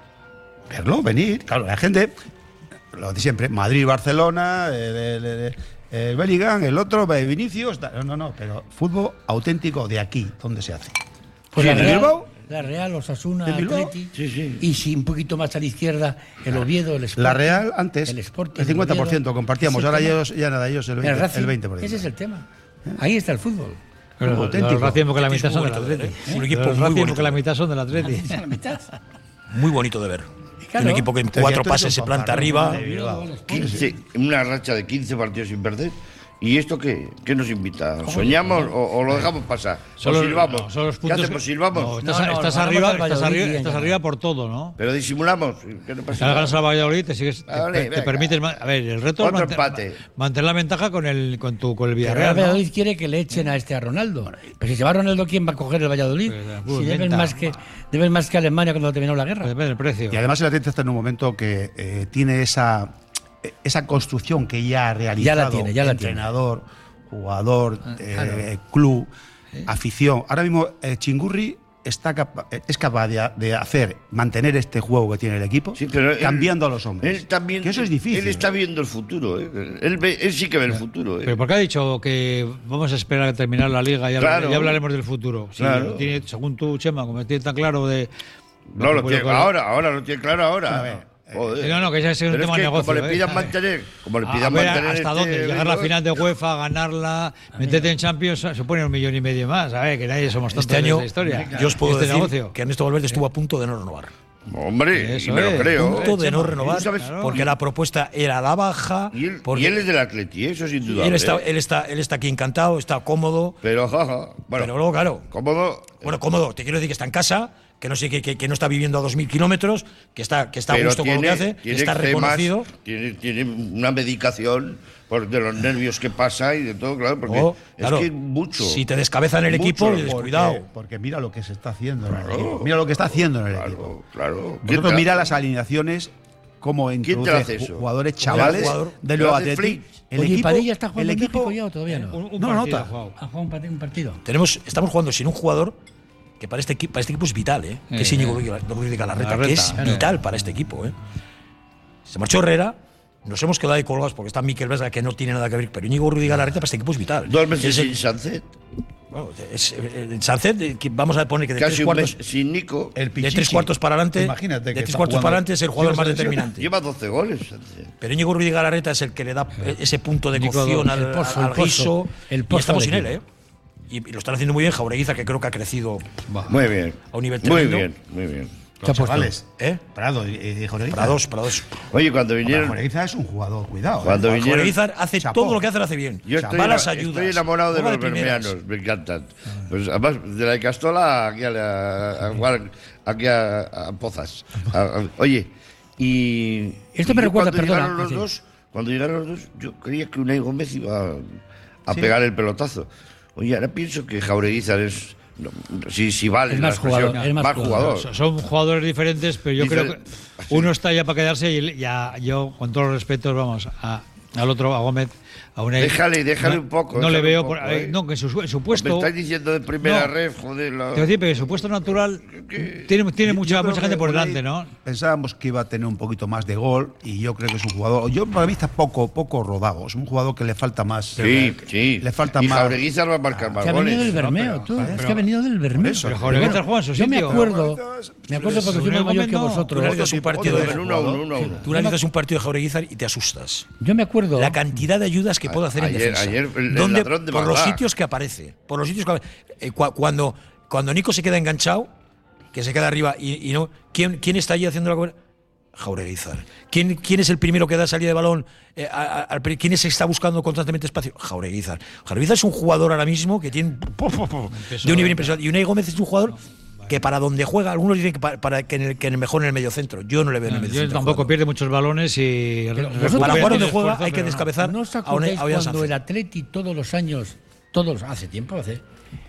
Verlo, venir. Claro, la gente, lo de siempre, Madrid, Barcelona, el, el, el, el Bellingham, el otro, Vinicius. No, no, no, pero fútbol auténtico de aquí, ¿dónde se hace? Pues sí, la, Real, Bilbao, la Real, Osasuna, ¿de Bilbao? Atleti, sí, sí. y si un poquito más a la izquierda, el Oviedo, el Sporting. La Real antes, el, Sporting, el cincuenta por ciento el compartíamos, ahora ellos, ya nada, ellos el veinte por ciento. El veinte por ciento. Ese es el tema. Ahí está el fútbol. Pero los Racing porque la mitad son del Atleti. Es un equipo muy bonito porque la mitad son del Atleti. Muy bonito de ver. Claro. Un equipo que en cuatro pases se planta arriba. quince, una racha de quince partidos sin perder. ¿Y esto qué? ¿Qué nos invita? ¿Soñamos o, o lo dejamos pasar? Solo, ¿O silbamos? No, son los ¿Qué puntos hacemos? ¿Silbamos? No, estás, No, no, estás no, arriba, no, estás, arriba, bien, estás ya. arriba por todo, ¿no? Pero disimulamos. ¿Qué le pasa? Si ganas al Valladolid, te, sigues, te, Vale, te venga. permites. A ver, el reto es Otro mantener, empate. mantener la ventaja con el con tu con el El Real Villarreal. ¿no? Valladolid quiere que le echen a este a Ronaldo. Pero si se va Ronaldo, ¿quién va a coger el Valladolid? Pues, si deben venta. más, que, deben más que Alemania cuando terminó la guerra. Pues depende del precio. Y además el Atleti está en un momento que eh, tiene esa, esa construcción que ya ha realizado. Ya la tiene, ya la entrenador, jugador, Ah, eh, claro. club, sí. afición. Ahora mismo eh, Chingurri está capa, es capaz de, de hacer, mantener este juego que tiene el equipo, Sí, pero él- cambiando a los hombres. Él también, que eso es difícil. Él está viendo el futuro. ¿eh? Él, ve- él sí que ve el futuro. ¿eh? Pero ¿por qué ha dicho que vamos a esperar a terminar la liga y, hablar- Claro. y hablaremos del futuro? Si Claro. tiene, según tú, Chema, como tiene tan claro de. No, lo puede tiene colar. ahora, ahora lo tiene claro ahora. A ver, Joder. No, no, que ese es un Pero tema que de negocio. Como le ¿eh? pidan mantener, como le A pidan ver, mantener ¿hasta este dónde? Llegar a la ritmo, final de UEFA, ganarla, meterte en Champions, supone un millón y medio más. A ver, que nadie somos tontos Este año, de esta historia. yo os puedo Este decir negocio. que Ernesto Valverde estuvo a punto de no renovar. Hombre, Eso y me es. lo creo. punto de no ¿Y renovar, sabes? porque la propuesta era la baja. Y él, porque y él es del Atleti, eso sin duda. él está, él, está, él está aquí encantado, está cómodo. Pero, jaja, bueno, Pero luego, claro. cómodo. Bueno, cómodo, te quiero decir que está en casa, que no sé, que, que, que no está viviendo a dos mil kilómetros, que está, que está a pero gusto con lo que hace, tiene está eczemas, reconocido. Tiene, tiene una medicación por de los nervios que pasa y de todo, claro, porque Oh, es claro. que mucho. Si te descabezan el Mucho, equipo, porque- descuidado. Porque, porque mira lo que se está haciendo en el equipo. Mira lo que está haciendo en el Claro, equipo. claro. ¿Quién Vosotros te mira hace? las alineaciones, cómo te introduce hace eso? jugadores ¿Cómo chavales jugador? del ¿Lo nuevo hace Atleti. Flick? El Oye, equipo, ¿Padilla está jugando el en equipo México ya o todavía no? Un, un No, partido nota. ha jugado. ¿Ha jugado un partido? un partido? Tenemos, estamos jugando sin un jugador que para este, equi- para este equipo es vital, ¿eh? que es Sí, Íñigo sí. Ruiz de Galarreta, Galarreta, que es claro. vital para este equipo. ¿eh? Se marchó Herrera, nos hemos quedado ahí colgados porque está Mikel Vesga, que no tiene nada que ver, pero Íñigo Ruiz de Galarreta para este equipo es vital. Dos meses Es el- sin Sánchez, bueno, es, el Sánchez, eh, que vamos a poner que de casi tres un cuartos, mes sin Nico. El de Pichichi. tres cuartos para adelante, Imagínate de que tres está cuartos jugando- para adelante es el jugador Sí, más sí, sí. determinante. Lleva doce goles, Sánchez. Pero Íñigo Ruiz de Galarreta es el que le da ese punto de Nico cocción Dos, al, el pozo, al el pozo, guiso, el y pozo estamos del sin él, equipo. ¿eh? Y, y lo están haciendo muy bien Jaureguiza, que creo que ha crecido Muy bien. a un nivel Muy tremendo. bien, muy bien. ¿Qué ha puesto? Chavales, ¿Eh? Prado y, y Jorge Para dos, para dos. Oye, cuando vinieron. Jorge es un jugador, cuidado. Cuando ¿eh? vinieron. Jaureguizar hace Chapó. todo lo que hace, lo hace bien. Yo estoy, Va a las ena- ayudas. estoy enamorado de juega los primeras. bermeanos, me encantan. Pues además, de la Castola aquí a, la- a jugar aquí a, a Pozas. A- a- oye, y. Esto y me yo recuerda, cuando llegaron perdona, los sí. dos, cuando llegaron los dos, yo creía que Unai Gómez iba a, a Sí. pegar el pelotazo. Oye, ahora pienso que Jaureguizar es. No, si, si vale Es la más jugador, expresión, es más más jugador. jugador. Son- Son jugadores diferentes, pero yo Difer- creo que uno está ya para quedarse y ya yo, con todos los respetos, vamos, a, al otro, a Gómez, a Unai. Déjale, déjale no, un poco, No le déjale veo. un por- poco, eh, ¿eh? no, que en su, en su Me puesto. estáis diciendo de primera No. red, joder. La... Te voy a decir, pero en su puesto natural tiene, tiene Yo- mucha, yo creo mucha gente que por Unai delante, ¿no? Pensábamos que iba a tener un poquito más de gol y yo creo que es un jugador. Yo para mí está poco, poco rodado. Es un jugador que le falta más. Sí, sí. Le falta y más. Jaureguizar va a marcar más Que ha goles. venido del Bermeo, pero- tú. pero- es que ha venido del Bermeo. eso, Pero Jaureguizar juega en su Yo me sitio. acuerdo, me acuerdo porque Pero soy más en un mayor que momento- vosotros. Tú analizas un partido de Otro, uno a uno, uno a uno. Tú analizas un partido de Jaureguizar y te asustas. Yo me acuerdo acuerdo. La cantidad de ayudas que puede hacer ayer, en defensa. Ayer el, donde, el ladrón de por Bagdad. los sitios que aparece. Por los sitios que eh, cu cuando, cuando Nico se queda enganchado, que se queda arriba y, y no. ¿quién, ¿Quién está allí haciendo la cobertura? Jaureguizar. ¿Quién, ¿Quién es el primero que da salida de balón? Eh, a, a, a, ¿Quién se está buscando constantemente espacio? Jaureguizar. Jaureguizar es un jugador ahora mismo que tiene de un nivel impresionante. Y Unai Gómez es un jugador que para donde juega, algunos dicen que para, para que, en el, que en el mejor en el medio centro. Yo no le veo en el medio Yo centro. tampoco pierde muchos balones y para jugar donde juega hay que descabezar. ¿No os a acordáis a Ollán cuando Sánchez? el Atleti todos los años, todos hace tiempo, hace,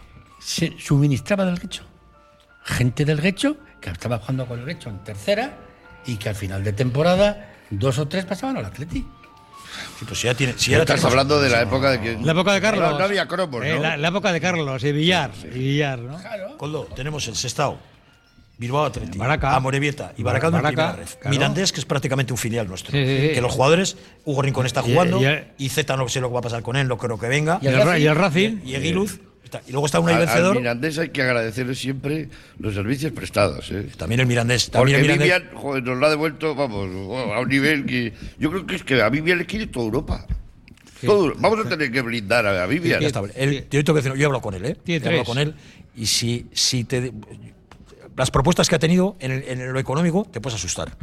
se suministraba del Guecho? Gente del Guecho que estaba jugando con el Guecho en tercera y que al final de temporada dos o tres pasaban al Atleti. Sí, pues ya tiene, si Ya estás hablando de la época de que La época de Carlos. No, no había cromos, ¿no? Eh, la, la época de Carlos, y Villar, Sí, y Villar, ¿no? Claro. Coldo, tenemos el Sestao, Bilbao Athletic, Baraca. Amorebieta y Baracaldo en Baraca, primera red. claro. Mirandés, que es prácticamente un filial nuestro. Sí, sí, sí. Que los jugadores, Hugo Rincón está Y- jugando, y- y, Z no sé lo que va a pasar con él, no creo que venga. Y el, Ra- y el Racing. Y Eguiluz. Y luego está un Al, vencedor. al Mirandés hay que agradecerle siempre los servicios prestados. ¿eh? También el Mirandés. Porque También el Mirandés. Vivian, joder, nos lo ha devuelto, vamos, a un nivel que. Yo creo que es que a Vivian le quiere toda Europa. Todo, vamos a tener que blindar a, a Vivian. Ya está. Él- yo tengo que decir, yo he hablado con él, ¿eh? Tiene He hablado tres. con él. Y si, si te. Las propuestas que ha tenido en, el- en lo económico, te puedes asustar.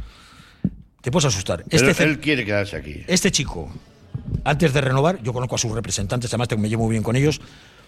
Te puedes asustar. Pero Este, él quiere quedarse aquí. este chico, antes de renovar, yo conozco a sus representantes, además me llevo muy bien con ellos.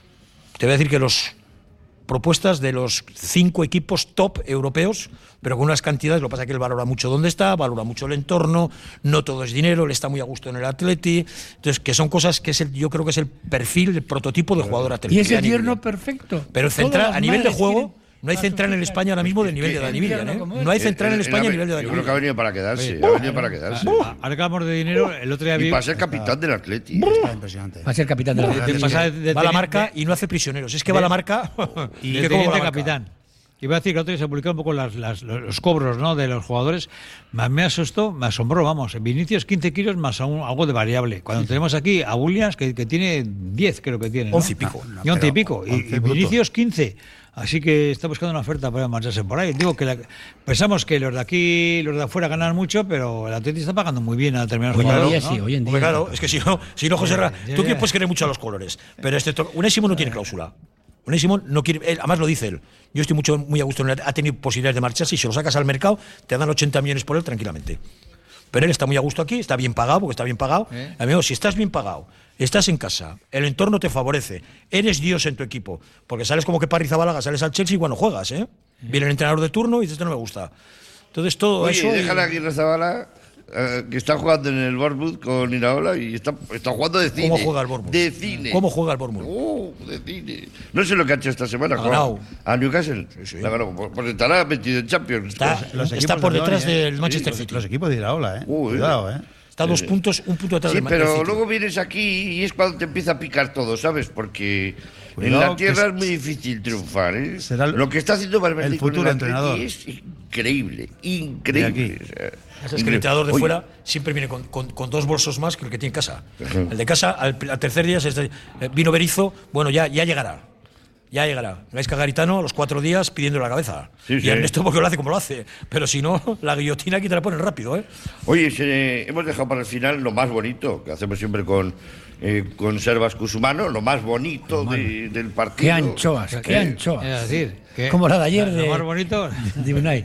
Te voy a decir que los propuestas de los cinco equipos top europeos, pero con unas cantidades, lo que pasa es que él valora mucho dónde está, valora mucho el entorno, no todo es dinero, él está muy a gusto en el Atleti, entonces que son cosas que es el, yo creo que es el perfil, el prototipo de jugador Atleti. Y es el Dani yerno Villar. perfecto. Pero Todas central, las a nivel de madres juego, quieren no hay a central sus en hijas. España ahora mismo del nivel de el Dani Villar, yerno ¿eh? como es. No hay central en Él- España él a ha- nivel de Dani Yo creo que ha Villar. venido para quedarse. Oye, ha venido para quedarse. Ahora que hablamos de dinero, el otro día vi. Y para ser capitán del Atleti. Está impresionante. Va a ser capitán de la de- de- pasa de- de- Va a la de- marca de- y no hace prisioneros. Es que de- va a la marca y que el como va teniente la marca. capitán. Iba a decir que el otro día se publicaron un poco las, las- los cobros, ¿no?, de los jugadores. Más me asustó, me asombró, vamos. Vinicius quince kilos más aún algo de variable. Cuando tenemos aquí a Williams, que, que tiene diez, creo que tiene, ¿no? once y pico. Y once y pero pico. Y, once y brutos. Vinicius quince. Así que está buscando una oferta para marcharse por ahí. Digo que la- pensamos que los de aquí, los de afuera ganan mucho, pero el Atlético está pagando muy bien a determinados Hoy en jugadores. día ¿no? sí, hoy en Hombre, día. claro, es que si no, si no José Ra, Ya, tú ya. que puedes querer mucho a los colores, pero este to- Unésimo no tiene cláusula. Unésimo no quiere, él, además lo dice él. Yo estoy mucho, muy a gusto en el, ha tenido posibilidades de marcharse y si lo sacas al mercado te dan ochenta millones por él tranquilamente. Pero él está muy a gusto aquí, está bien pagado, porque está bien pagado. ¿Eh? Amigo, si estás bien pagado, estás en casa, el entorno te favorece, eres Dios en tu equipo, porque sales como que Parrizabalaga, sales al Chelsea y bueno, juegas, ¿eh? Viene el entrenador de turno y dices, esto no me gusta. Entonces todo Oye, eso... y- déjala aquí Rezabala, eh, que está jugando en el Bournemouth con Iraola y está, está jugando de cine. ¿Cómo juega el Bournemouth? De cine. ¿Cómo juega el Bournemouth? Oh, de cine. No sé lo que ha hecho esta semana. Ha juega ganado. A Newcastle. Sí, sí. La ganó. Pues, pues estará metido en Champions. Está, Los está equipos por de detrás León, ¿eh? del Manchester Los- City. Los equipos de Iraola, ¿eh? Uy, Cuidado, ¿eh? Está a dos puntos, un punto detrás Sí, del Manchester pero City. luego vienes aquí y es cuando te empieza a picar todo, ¿sabes? Porque Cuidado, en la tierra que es muy difícil triunfar, ¿eh? será el- Lo que está haciendo Valverde el con futuro Atleti entrenador. es increíble, increíble. De aquí. O sea, Es que el increíble. entrenador de Oye, fuera siempre viene con, con- con dos bolsos más que el que tiene en casa. El de casa, al, al tercer día, se está- eh, vino Berizzo, bueno, ya, ya llegará. Ya llegará. Gaisca Garitano a los cuatro días pidiendo la cabeza. Sí, y sí. Ernesto porque lo hace como lo hace. Pero si no, la guillotina aquí te la ponen rápido, ¿eh? Oye, se- hemos dejado para el final lo más bonito que hacemos siempre con eh, conservas Cusumano, lo más bonito de- del partido. Qué anchoas, qué Eh, anchoas. Es decir, que Como la de ayer lo de- más bonito. de Unai.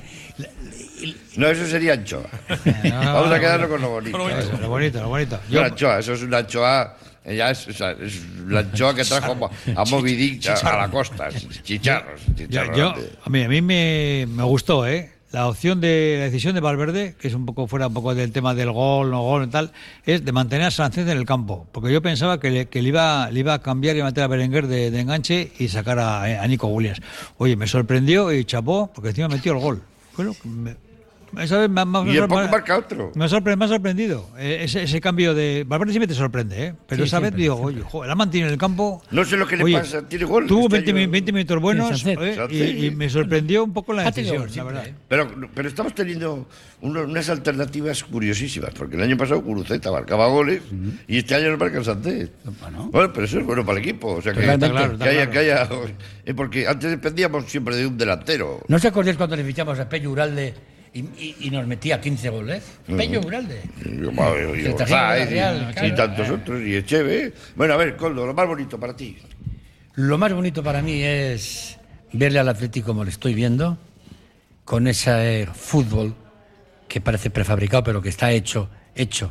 No, eso sería anchoa. No, Vamos a quedarnos con lo bonito. Eso, lo bonito, lo bonito. Yo, una anchoa, eso es una anchoa. Ya es, o sea, es la anchoa que trajo a, a Moby Dick a, a la costa. Chicharros. Yo, chicharros yo- grandes. a mí, a mí me, me gustó, ¿eh? La opción de la decisión de Valverde, que es un poco fuera un poco del tema del gol, no gol y tal, es de mantener a Sánchez en el campo. Porque yo pensaba que le, que le iba, le iba a cambiar y meter a Berenguer de, de enganche y sacar a, a Nico Williams. Oye, me sorprendió y chapó, porque encima metió el gol. Fue lo que me- esa vez me, me, me Y el sorpre- poco marca otro. me, sorpre- me ha sorprendido eh, ese, ese cambio de. Valverde siempre te sorprende, ¿eh? Pero Sí, esa vez siempre, digo, siempre. oye, joder, la ha mantenido en el campo. No sé lo que le Oye, pasa, tiene gol. Tuvo Este veinte, año- mi- veinte minutos buenos Sánchez. eh, Sánchez. y, y me sorprendió un poco la Ha tenido decisión, gol la siempre, verdad. ¿eh? Pero, pero estamos teniendo uno- unas alternativas curiosísimas, porque el año pasado Guruceta marcaba goles y este año no marca el Sánchez. Bueno. Bueno, pero eso es bueno para el equipo. O sea, que, Totalmente. Está claro, está que haya, claro. que haya- eh, porque antes dependíamos siempre de un delantero. ¿No os acordáis cuando le fichamos a Pello Uralde y, y, y nos metía quince goles. Mm. Pello Uralde. Yo, yo, yo, El Sáez, Real, y, claro. y tantos otros, y Echeve. Bueno, a ver, Coldo, lo más bonito para ti. Lo más bonito para mí es verle al Atlético como le estoy viendo, con ese eh, fútbol que parece prefabricado, pero que está hecho, hecho,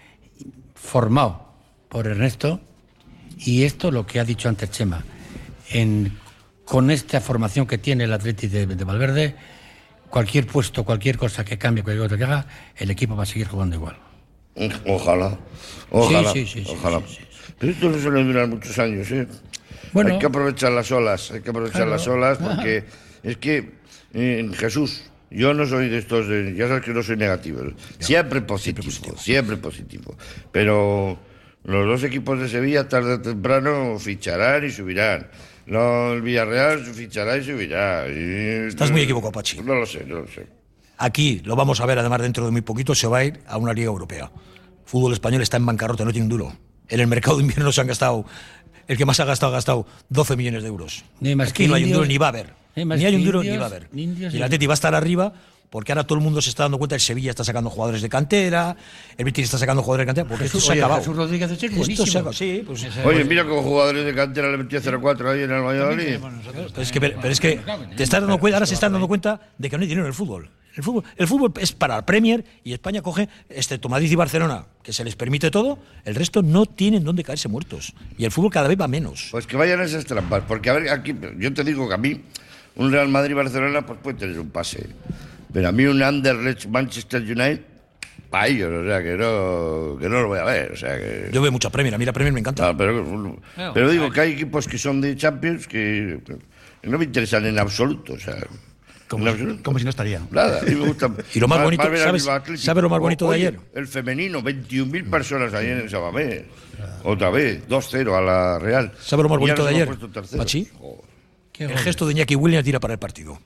formado por Ernesto. Y esto, lo que ha dicho antes Chema, en, con esta formación que tiene el Atlético de, de Valverde, cualquier puesto, cualquier cosa que cambie, cualquier cosa que haga, el equipo va a seguir jugando igual. Ojalá, ojalá, sí, sí, sí, ojalá. Sí, sí, sí. Pero esto no suele durar muchos años, ¿eh? Bueno, hay que aprovechar las olas, hay que aprovechar claro. las olas porque es que, eh, Jesús, yo no soy de estos, de, ya sabes que no soy negativo, siempre positivo, siempre positivo, siempre positivo. Pero los dos equipos de Sevilla tarde o temprano ficharán y subirán. No, el Villarreal fichará y subirá. Y, Estás muy equivocado, Pachi. No lo sé, no lo sé. Aquí lo vamos a ver, además dentro de muy poquito se va a ir a una liga europea. El fútbol español está en bancarrota, no tiene un duro. En el mercado de invierno se han gastado, el que más ha gastado ha gastado doce millones de euros. Ni más Aquí que no hay un indios, duro ni va a haber. Ni Ni más hay que un duro indios, ni va a haber. indios Y el y- Atleti va a estar arriba porque ahora todo el mundo se está dando cuenta, el Sevilla está sacando jugadores de cantera, el Betis está sacando jugadores de cantera, porque esto Jesús- se ha oye, acabado. Jesús Rodríguez es Esto se ha buenísimo. acabado. Sí, pues, Oye, mira como jugadores de cantera le metía cero cuatro ahí en el Valladolid. Pero es que, pero es que te estás dando cuenta, ahora se están dando cuenta de que no hay dinero en el fútbol. El fútbol, el fútbol es para la Premier y España coge, excepto Madrid y Barcelona, que se les permite todo, el resto no tienen dónde caerse muertos. Y el fútbol cada vez va menos. Pues que vayan a esas trampas, porque a ver, aquí, yo te digo que a mí, un Real Madrid-Barcelona, pues puede tener un pase. Pero a mí un Anderlecht-Manchester United, para ellos, o sea, que no, que no lo voy a ver. O sea, que... Yo veo mucha Premier, a mí la Premier me encanta. Ah, pero, pero digo que hay equipos que son de Champions que no me interesan en absoluto, o sea... Como, como si no estaría. Nada, a mí me gusta. Y lo más bonito, ver al ¿sabes, Bilbao Athletic. ¿sabes lo más bonito Oye, de ayer? El femenino, veintiún mil personas ayer en Sabamés. Otra vez, dos cero a la Real. ¿Sabes lo más Y ya bonito nos de hemos ayer, puesto terceros. Pachi? Qué El gol. gesto de Iñaki Williams tira para el partido.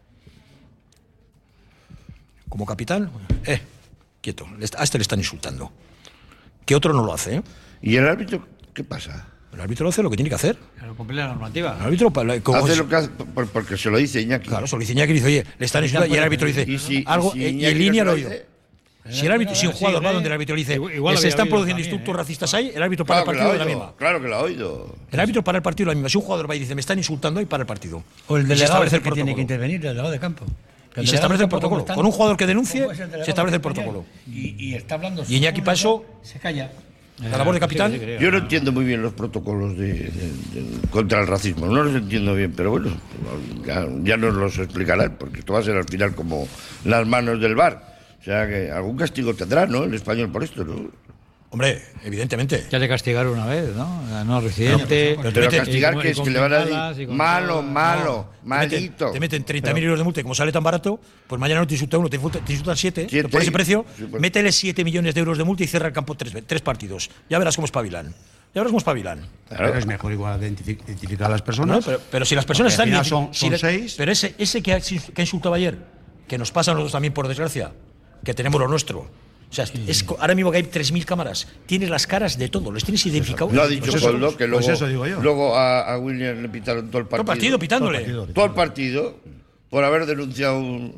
Como capitán, eh, quieto. A este le están insultando. Que otro no lo hace, ¿eh? ¿Y el árbitro qué pasa? El árbitro hace lo que tiene que hacer. Pero cumple la normativa. El árbitro, pa- como Hace es- lo que hace por- porque se lo dice Iñaki. Claro, se lo dice Iñaki y dice, oye, le están insultando. Y el árbitro dice Y si- algo, y si eh, y Iñaki en no línea se lo lo ha oído. dice. Si el árbitro, si un Sí, jugador sí, va eh. donde el árbitro le dice, Igual- igual se había están habido produciendo también, insultos ¿eh? racistas ahí, el árbitro para Claro el que lo ha partido de la oído. misma. Claro que lo ha oído. El árbitro para el partido de la misma. Si un jugador va y dice, me están insultando, y para el partido. O el Y se delegado establece que el tiene que protocolo. intervenir, el delegado de campo. Y se establece el protocolo. Con un jugador que denuncie, ¿Cómo es el delegado se establece el que tiene? protocolo. Y, y está hablando. Y Iñaki para eso, se calla. la labor de capitán. Yo no entiendo muy bien los protocolos de, de- de- contra el racismo, no los entiendo bien, pero bueno, ya, ya nos los explicarán, porque esto va a ser al final como las manos del V A R. O sea que algún castigo tendrá, ¿no? El español por esto, ¿no? Hombre, evidentemente. Ya le castigaron una vez, ¿no? No residente. Pero te Pero meten- castigar y con- que y es con que le van a bengalas y decir con malo, todo. malo, Te meten, malito. te meten treinta mil euros de multa y como sale tan barato, pues mañana no te insulta uno, te insulta- te insultan siete. Siete. Por ese precio, Sí, pues. métele siete millones de euros de multa y cierra el campo tres, ve- tres partidos. Ya verás cómo espabilan. Ya verás cómo espabilan. Pero es mejor igual identifi- identificar a las No, personas. pero, pero si las personas Porque están al final identi- son- si son le- seis. Pero ese, ese que, ha, que ha insultado ayer, que nos pasa a nosotros también por desgracia, que tenemos lo nuestro. O sea, es, co- ahora mismo que hay tres mil cámaras, tienes las caras de todo, los tienes identificados. Lo ha dicho Pues eso- Coldo, que luego, pues eso digo yo. luego a, a William le pitaron todo el Todo partido. el partido pitándole. Todo el partido por haber denunciado un...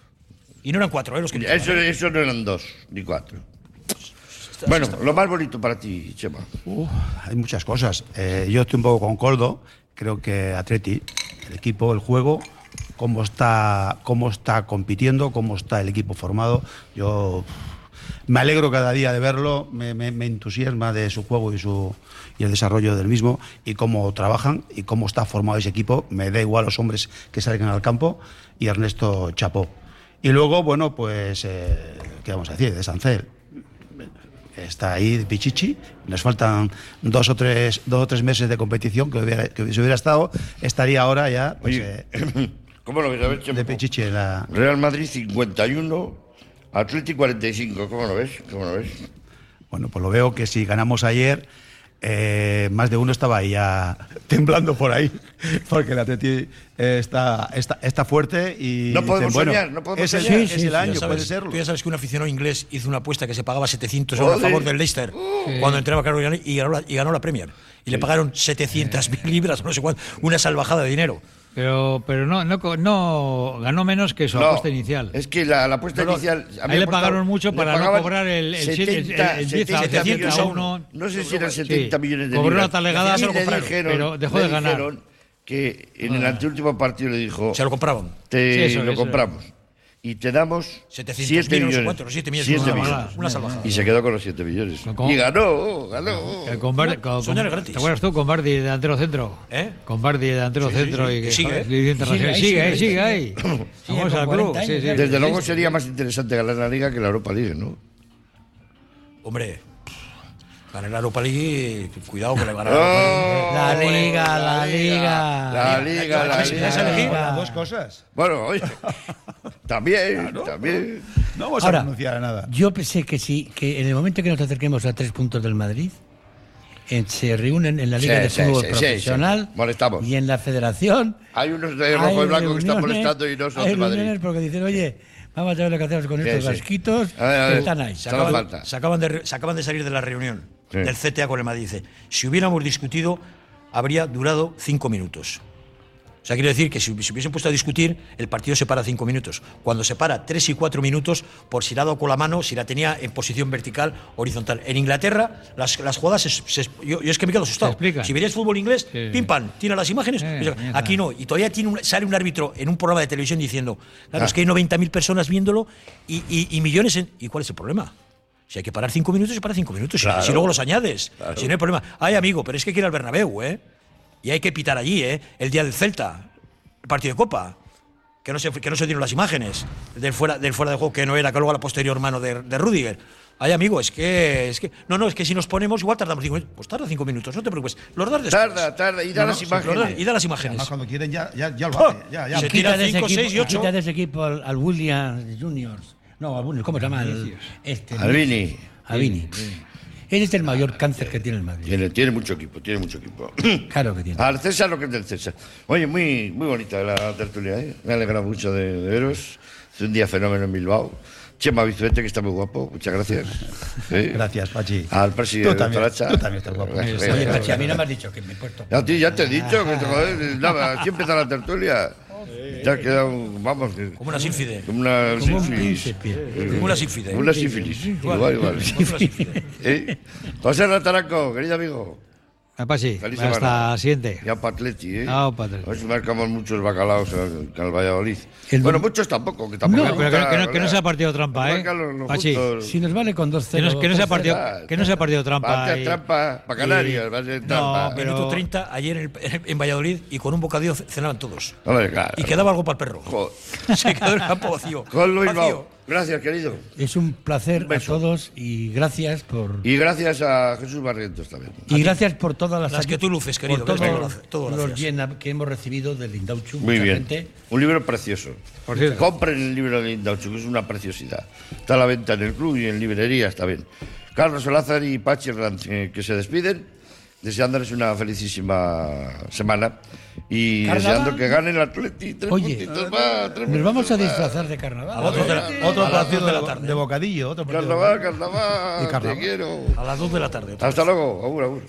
Y no eran cuatro, ¿eh? Los que Eso, eso no eran dos, ni cuatro. Bueno, lo más bonito para ti, Chema. Uf, hay muchas cosas. Eh, yo estoy un poco con Coldo. Creo que Atleti, el equipo, el juego, cómo está, cómo está compitiendo, cómo está el equipo formado. Yo me alegro cada día de verlo, me, me- me entusiasma de su juego y su y el desarrollo del mismo y cómo trabajan y cómo está formado ese equipo. Me da igual los hombres que salgan al campo y Ernesto chapó. Y luego, bueno, pues, eh, ¿qué vamos a decir? De Sancel. Está ahí de Pichichi, nos faltan dos o tres, dos o tres meses de competición que, hubiera, que si hubiera estado, estaría ahora ya pues, Oye, eh, ¿cómo lo ves? A ver, Chema. de Pichichi en la... Real Madrid cincuenta y uno, Atleti cuarenta y cinco. ¿Cómo lo ves? ¿Cómo lo ves? Bueno, pues lo veo que si ganamos ayer, eh, más de uno estaba ahí ya temblando por ahí, porque el Atleti eh, está, está, está fuerte y No dicen, podemos bueno, soñar, no podemos es el, soñar. es Sí, sí, el sí, año, Ya sabes, puede serlo. Tú ya sabes que un aficionado inglés hizo una apuesta que se pagaba setecientos euros a Joder. favor del Leicester cuando entrenaba Carlos Villanueva y ganó la, y ganó la Premier. Y le pagaron setecientas mil libras, no sé cuánto, una salvajada de dinero. Pero, pero no, no, no ganó menos que su no, apuesta inicial. Es que la, la apuesta no, inicial. A mí le pagaron mucho para no cobrar el, el, setenta, el, el diez a uno. No sé si eran setenta sí, millones de cobró libras. una talegada, se lo compraron, dijeron, pero dejó de ganar. Que en el anteúltimo partido le dijo. Se lo compraban. Te sí, eso, lo eso, compramos. Y te damos setecientos siete millones. Cuatro, siete millones, siete una, millones. Una salvajada. Y se quedó con los siete millones. ¿Cómo? Y ganó, ganó. Eh, con Bardi, con, con, gratis. ¿Te acuerdas tú con Bardi delantero centro? ¿Eh? Con Bardi delantero sí, centro sí, sí. y que sigue, sigue, sigue ahí, sigue ahí. Vamos al club. Sí, sí, Desde sí, luego sí. sería más interesante ganar la Liga que la Europa League, ¿no? Hombre, ganar la Europa League, cuidado con la ganar oh, la Liga, la Liga. La Liga, la Liga. Las dos cosas. Bueno, oye, también, claro, también. No vamos Ahora, a renunciar a nada. Yo pensé que sí, que en el momento que nos acerquemos a tres puntos del Madrid, en, se reúnen en la Liga sí, de Fútbol sí, Profesional sí, sí. Molestamos. y en la Federación. Hay unos de rojo y blanco que están molestando y no son de Madrid. Porque dicen, oye, vamos a ver lo que hacemos con sí, estos sí. gasquitos a ver, a ver, que están ahí. Se acaban, se, acaban de, se acaban de salir de la reunión sí. del C T A con el Madrid. Dice, si hubiéramos discutido, habría durado cinco minutos. O sea, quiere decir que si se hubiesen puesto a discutir, el partido se para cinco minutos. Cuando se para tres y cuatro minutos, por si la ha dado con la mano, si la tenía en posición vertical, horizontal. En Inglaterra, las, las jugadas, se, se, yo, yo es que me quedo asustado. Si verías fútbol inglés, sí. pim pam, tira las imágenes. Sí, aquí no. Y todavía tiene un, sale un árbitro en un programa de televisión diciendo, claro, ah. es que hay noventa mil personas viéndolo y, y, y millones en... ¿Y cuál es el problema? Si hay que parar cinco minutos, se para cinco minutos. Claro. Si, si luego los añades, claro. si no hay problema. Ay, amigo, pero es que quiere el Bernabéu, ¿eh? Y hay que pitar allí, ¿eh? El día del Celta. El partido de Copa, que no se, que no se dieron las imágenes del fuera, del fuera de juego, que no era, que luego a la posterior mano de, de Rüdiger. Ay, amigo, es que, es que. No, no, es que si nos ponemos, igual tardamos cinco minutos. Pues tarda cinco minutos, no te preocupes. Los das después. Tarda, tarda, y da no, las no, imágenes. Da, y da las imágenes. Además, cuando quieren, ya, ya, ya lo hace. Ya, ya. Se tira cinco, seis y ocho. Quita de ese equipo al, al Williams Juniors. No, al Williams, ¿cómo se llama? El, este, al Vini. Al Vini. Él es el mayor cáncer que tiene el Madrid. Tiene, tiene mucho equipo, tiene mucho equipo. Claro que tiene. Al César lo que es del César. Oye, muy, muy bonita la tertulia, ¿eh? Me ha alegrado mucho de, de veros. Es un día fenómeno en Bilbao. Chema Bizuete, que está muy guapo. Muchas gracias. ¿Sí? Gracias, Pachi. Al presidente. Tú también, tú también estás guapo. Oye, Pachi, a mí no me has dicho que me he puesto. A ti ya te he dicho que te joder. Nada, aquí empieza la tertulia. Ya ha quedado, vamos. Como una sílfide. Como una como sífilis. Como una sílfide. Como una sífilis. Igual, igual. ¿Eh? José Rataraco, querido amigo. Papá, sí. Feliz hasta semana. Siguiente. Ya para Atleti, ¿eh? No, para Atleti. A ver si marcamos muchos bacalaos al, al Valladolid. El bueno, muchos tampoco, que tampoco. No, pero que, que, no, que no sea partido trampa, ¿eh? Pachi, si nos vale con dos cero. Que no, que no sea partido, que no sea partido trampa. Va a ser trampa para Canarias, va a ser trampa. No, pero... Minuto treinta, ayer en, en Valladolid, y con un bocadillo cenaban todos. Hombre, claro. Y quedaba algo para el perro. Joder. Se quedó el campo vacío. Con Luis Bao. Gracias, querido. Es un placer un a todos y gracias por... Y gracias a Jesús Barrientos también. Y gracias por todas las... Las que tú luces, querido. Por todos todo los llena que hemos recibido del Indauchu. Muy bien. Gente. Un libro precioso. Por cierto. Compren el libro del Indauchu, que es una preciosidad. Está a la venta en el club y en librerías también. Carlos Olázar y Pachi Ranz, eh, que se despiden, deseándoles una felicísima semana y ¿Carnaval? Deseando que gane el Atleti. Tres Oye, más, tres nos vamos a disfrazar de carnaval. A otro de, la, otro a las dos de la tarde. De bocadillo. Otro carnaval, carnaval, carnaval. Te quiero. A las dos de la tarde. Hasta luego. Agur, agur.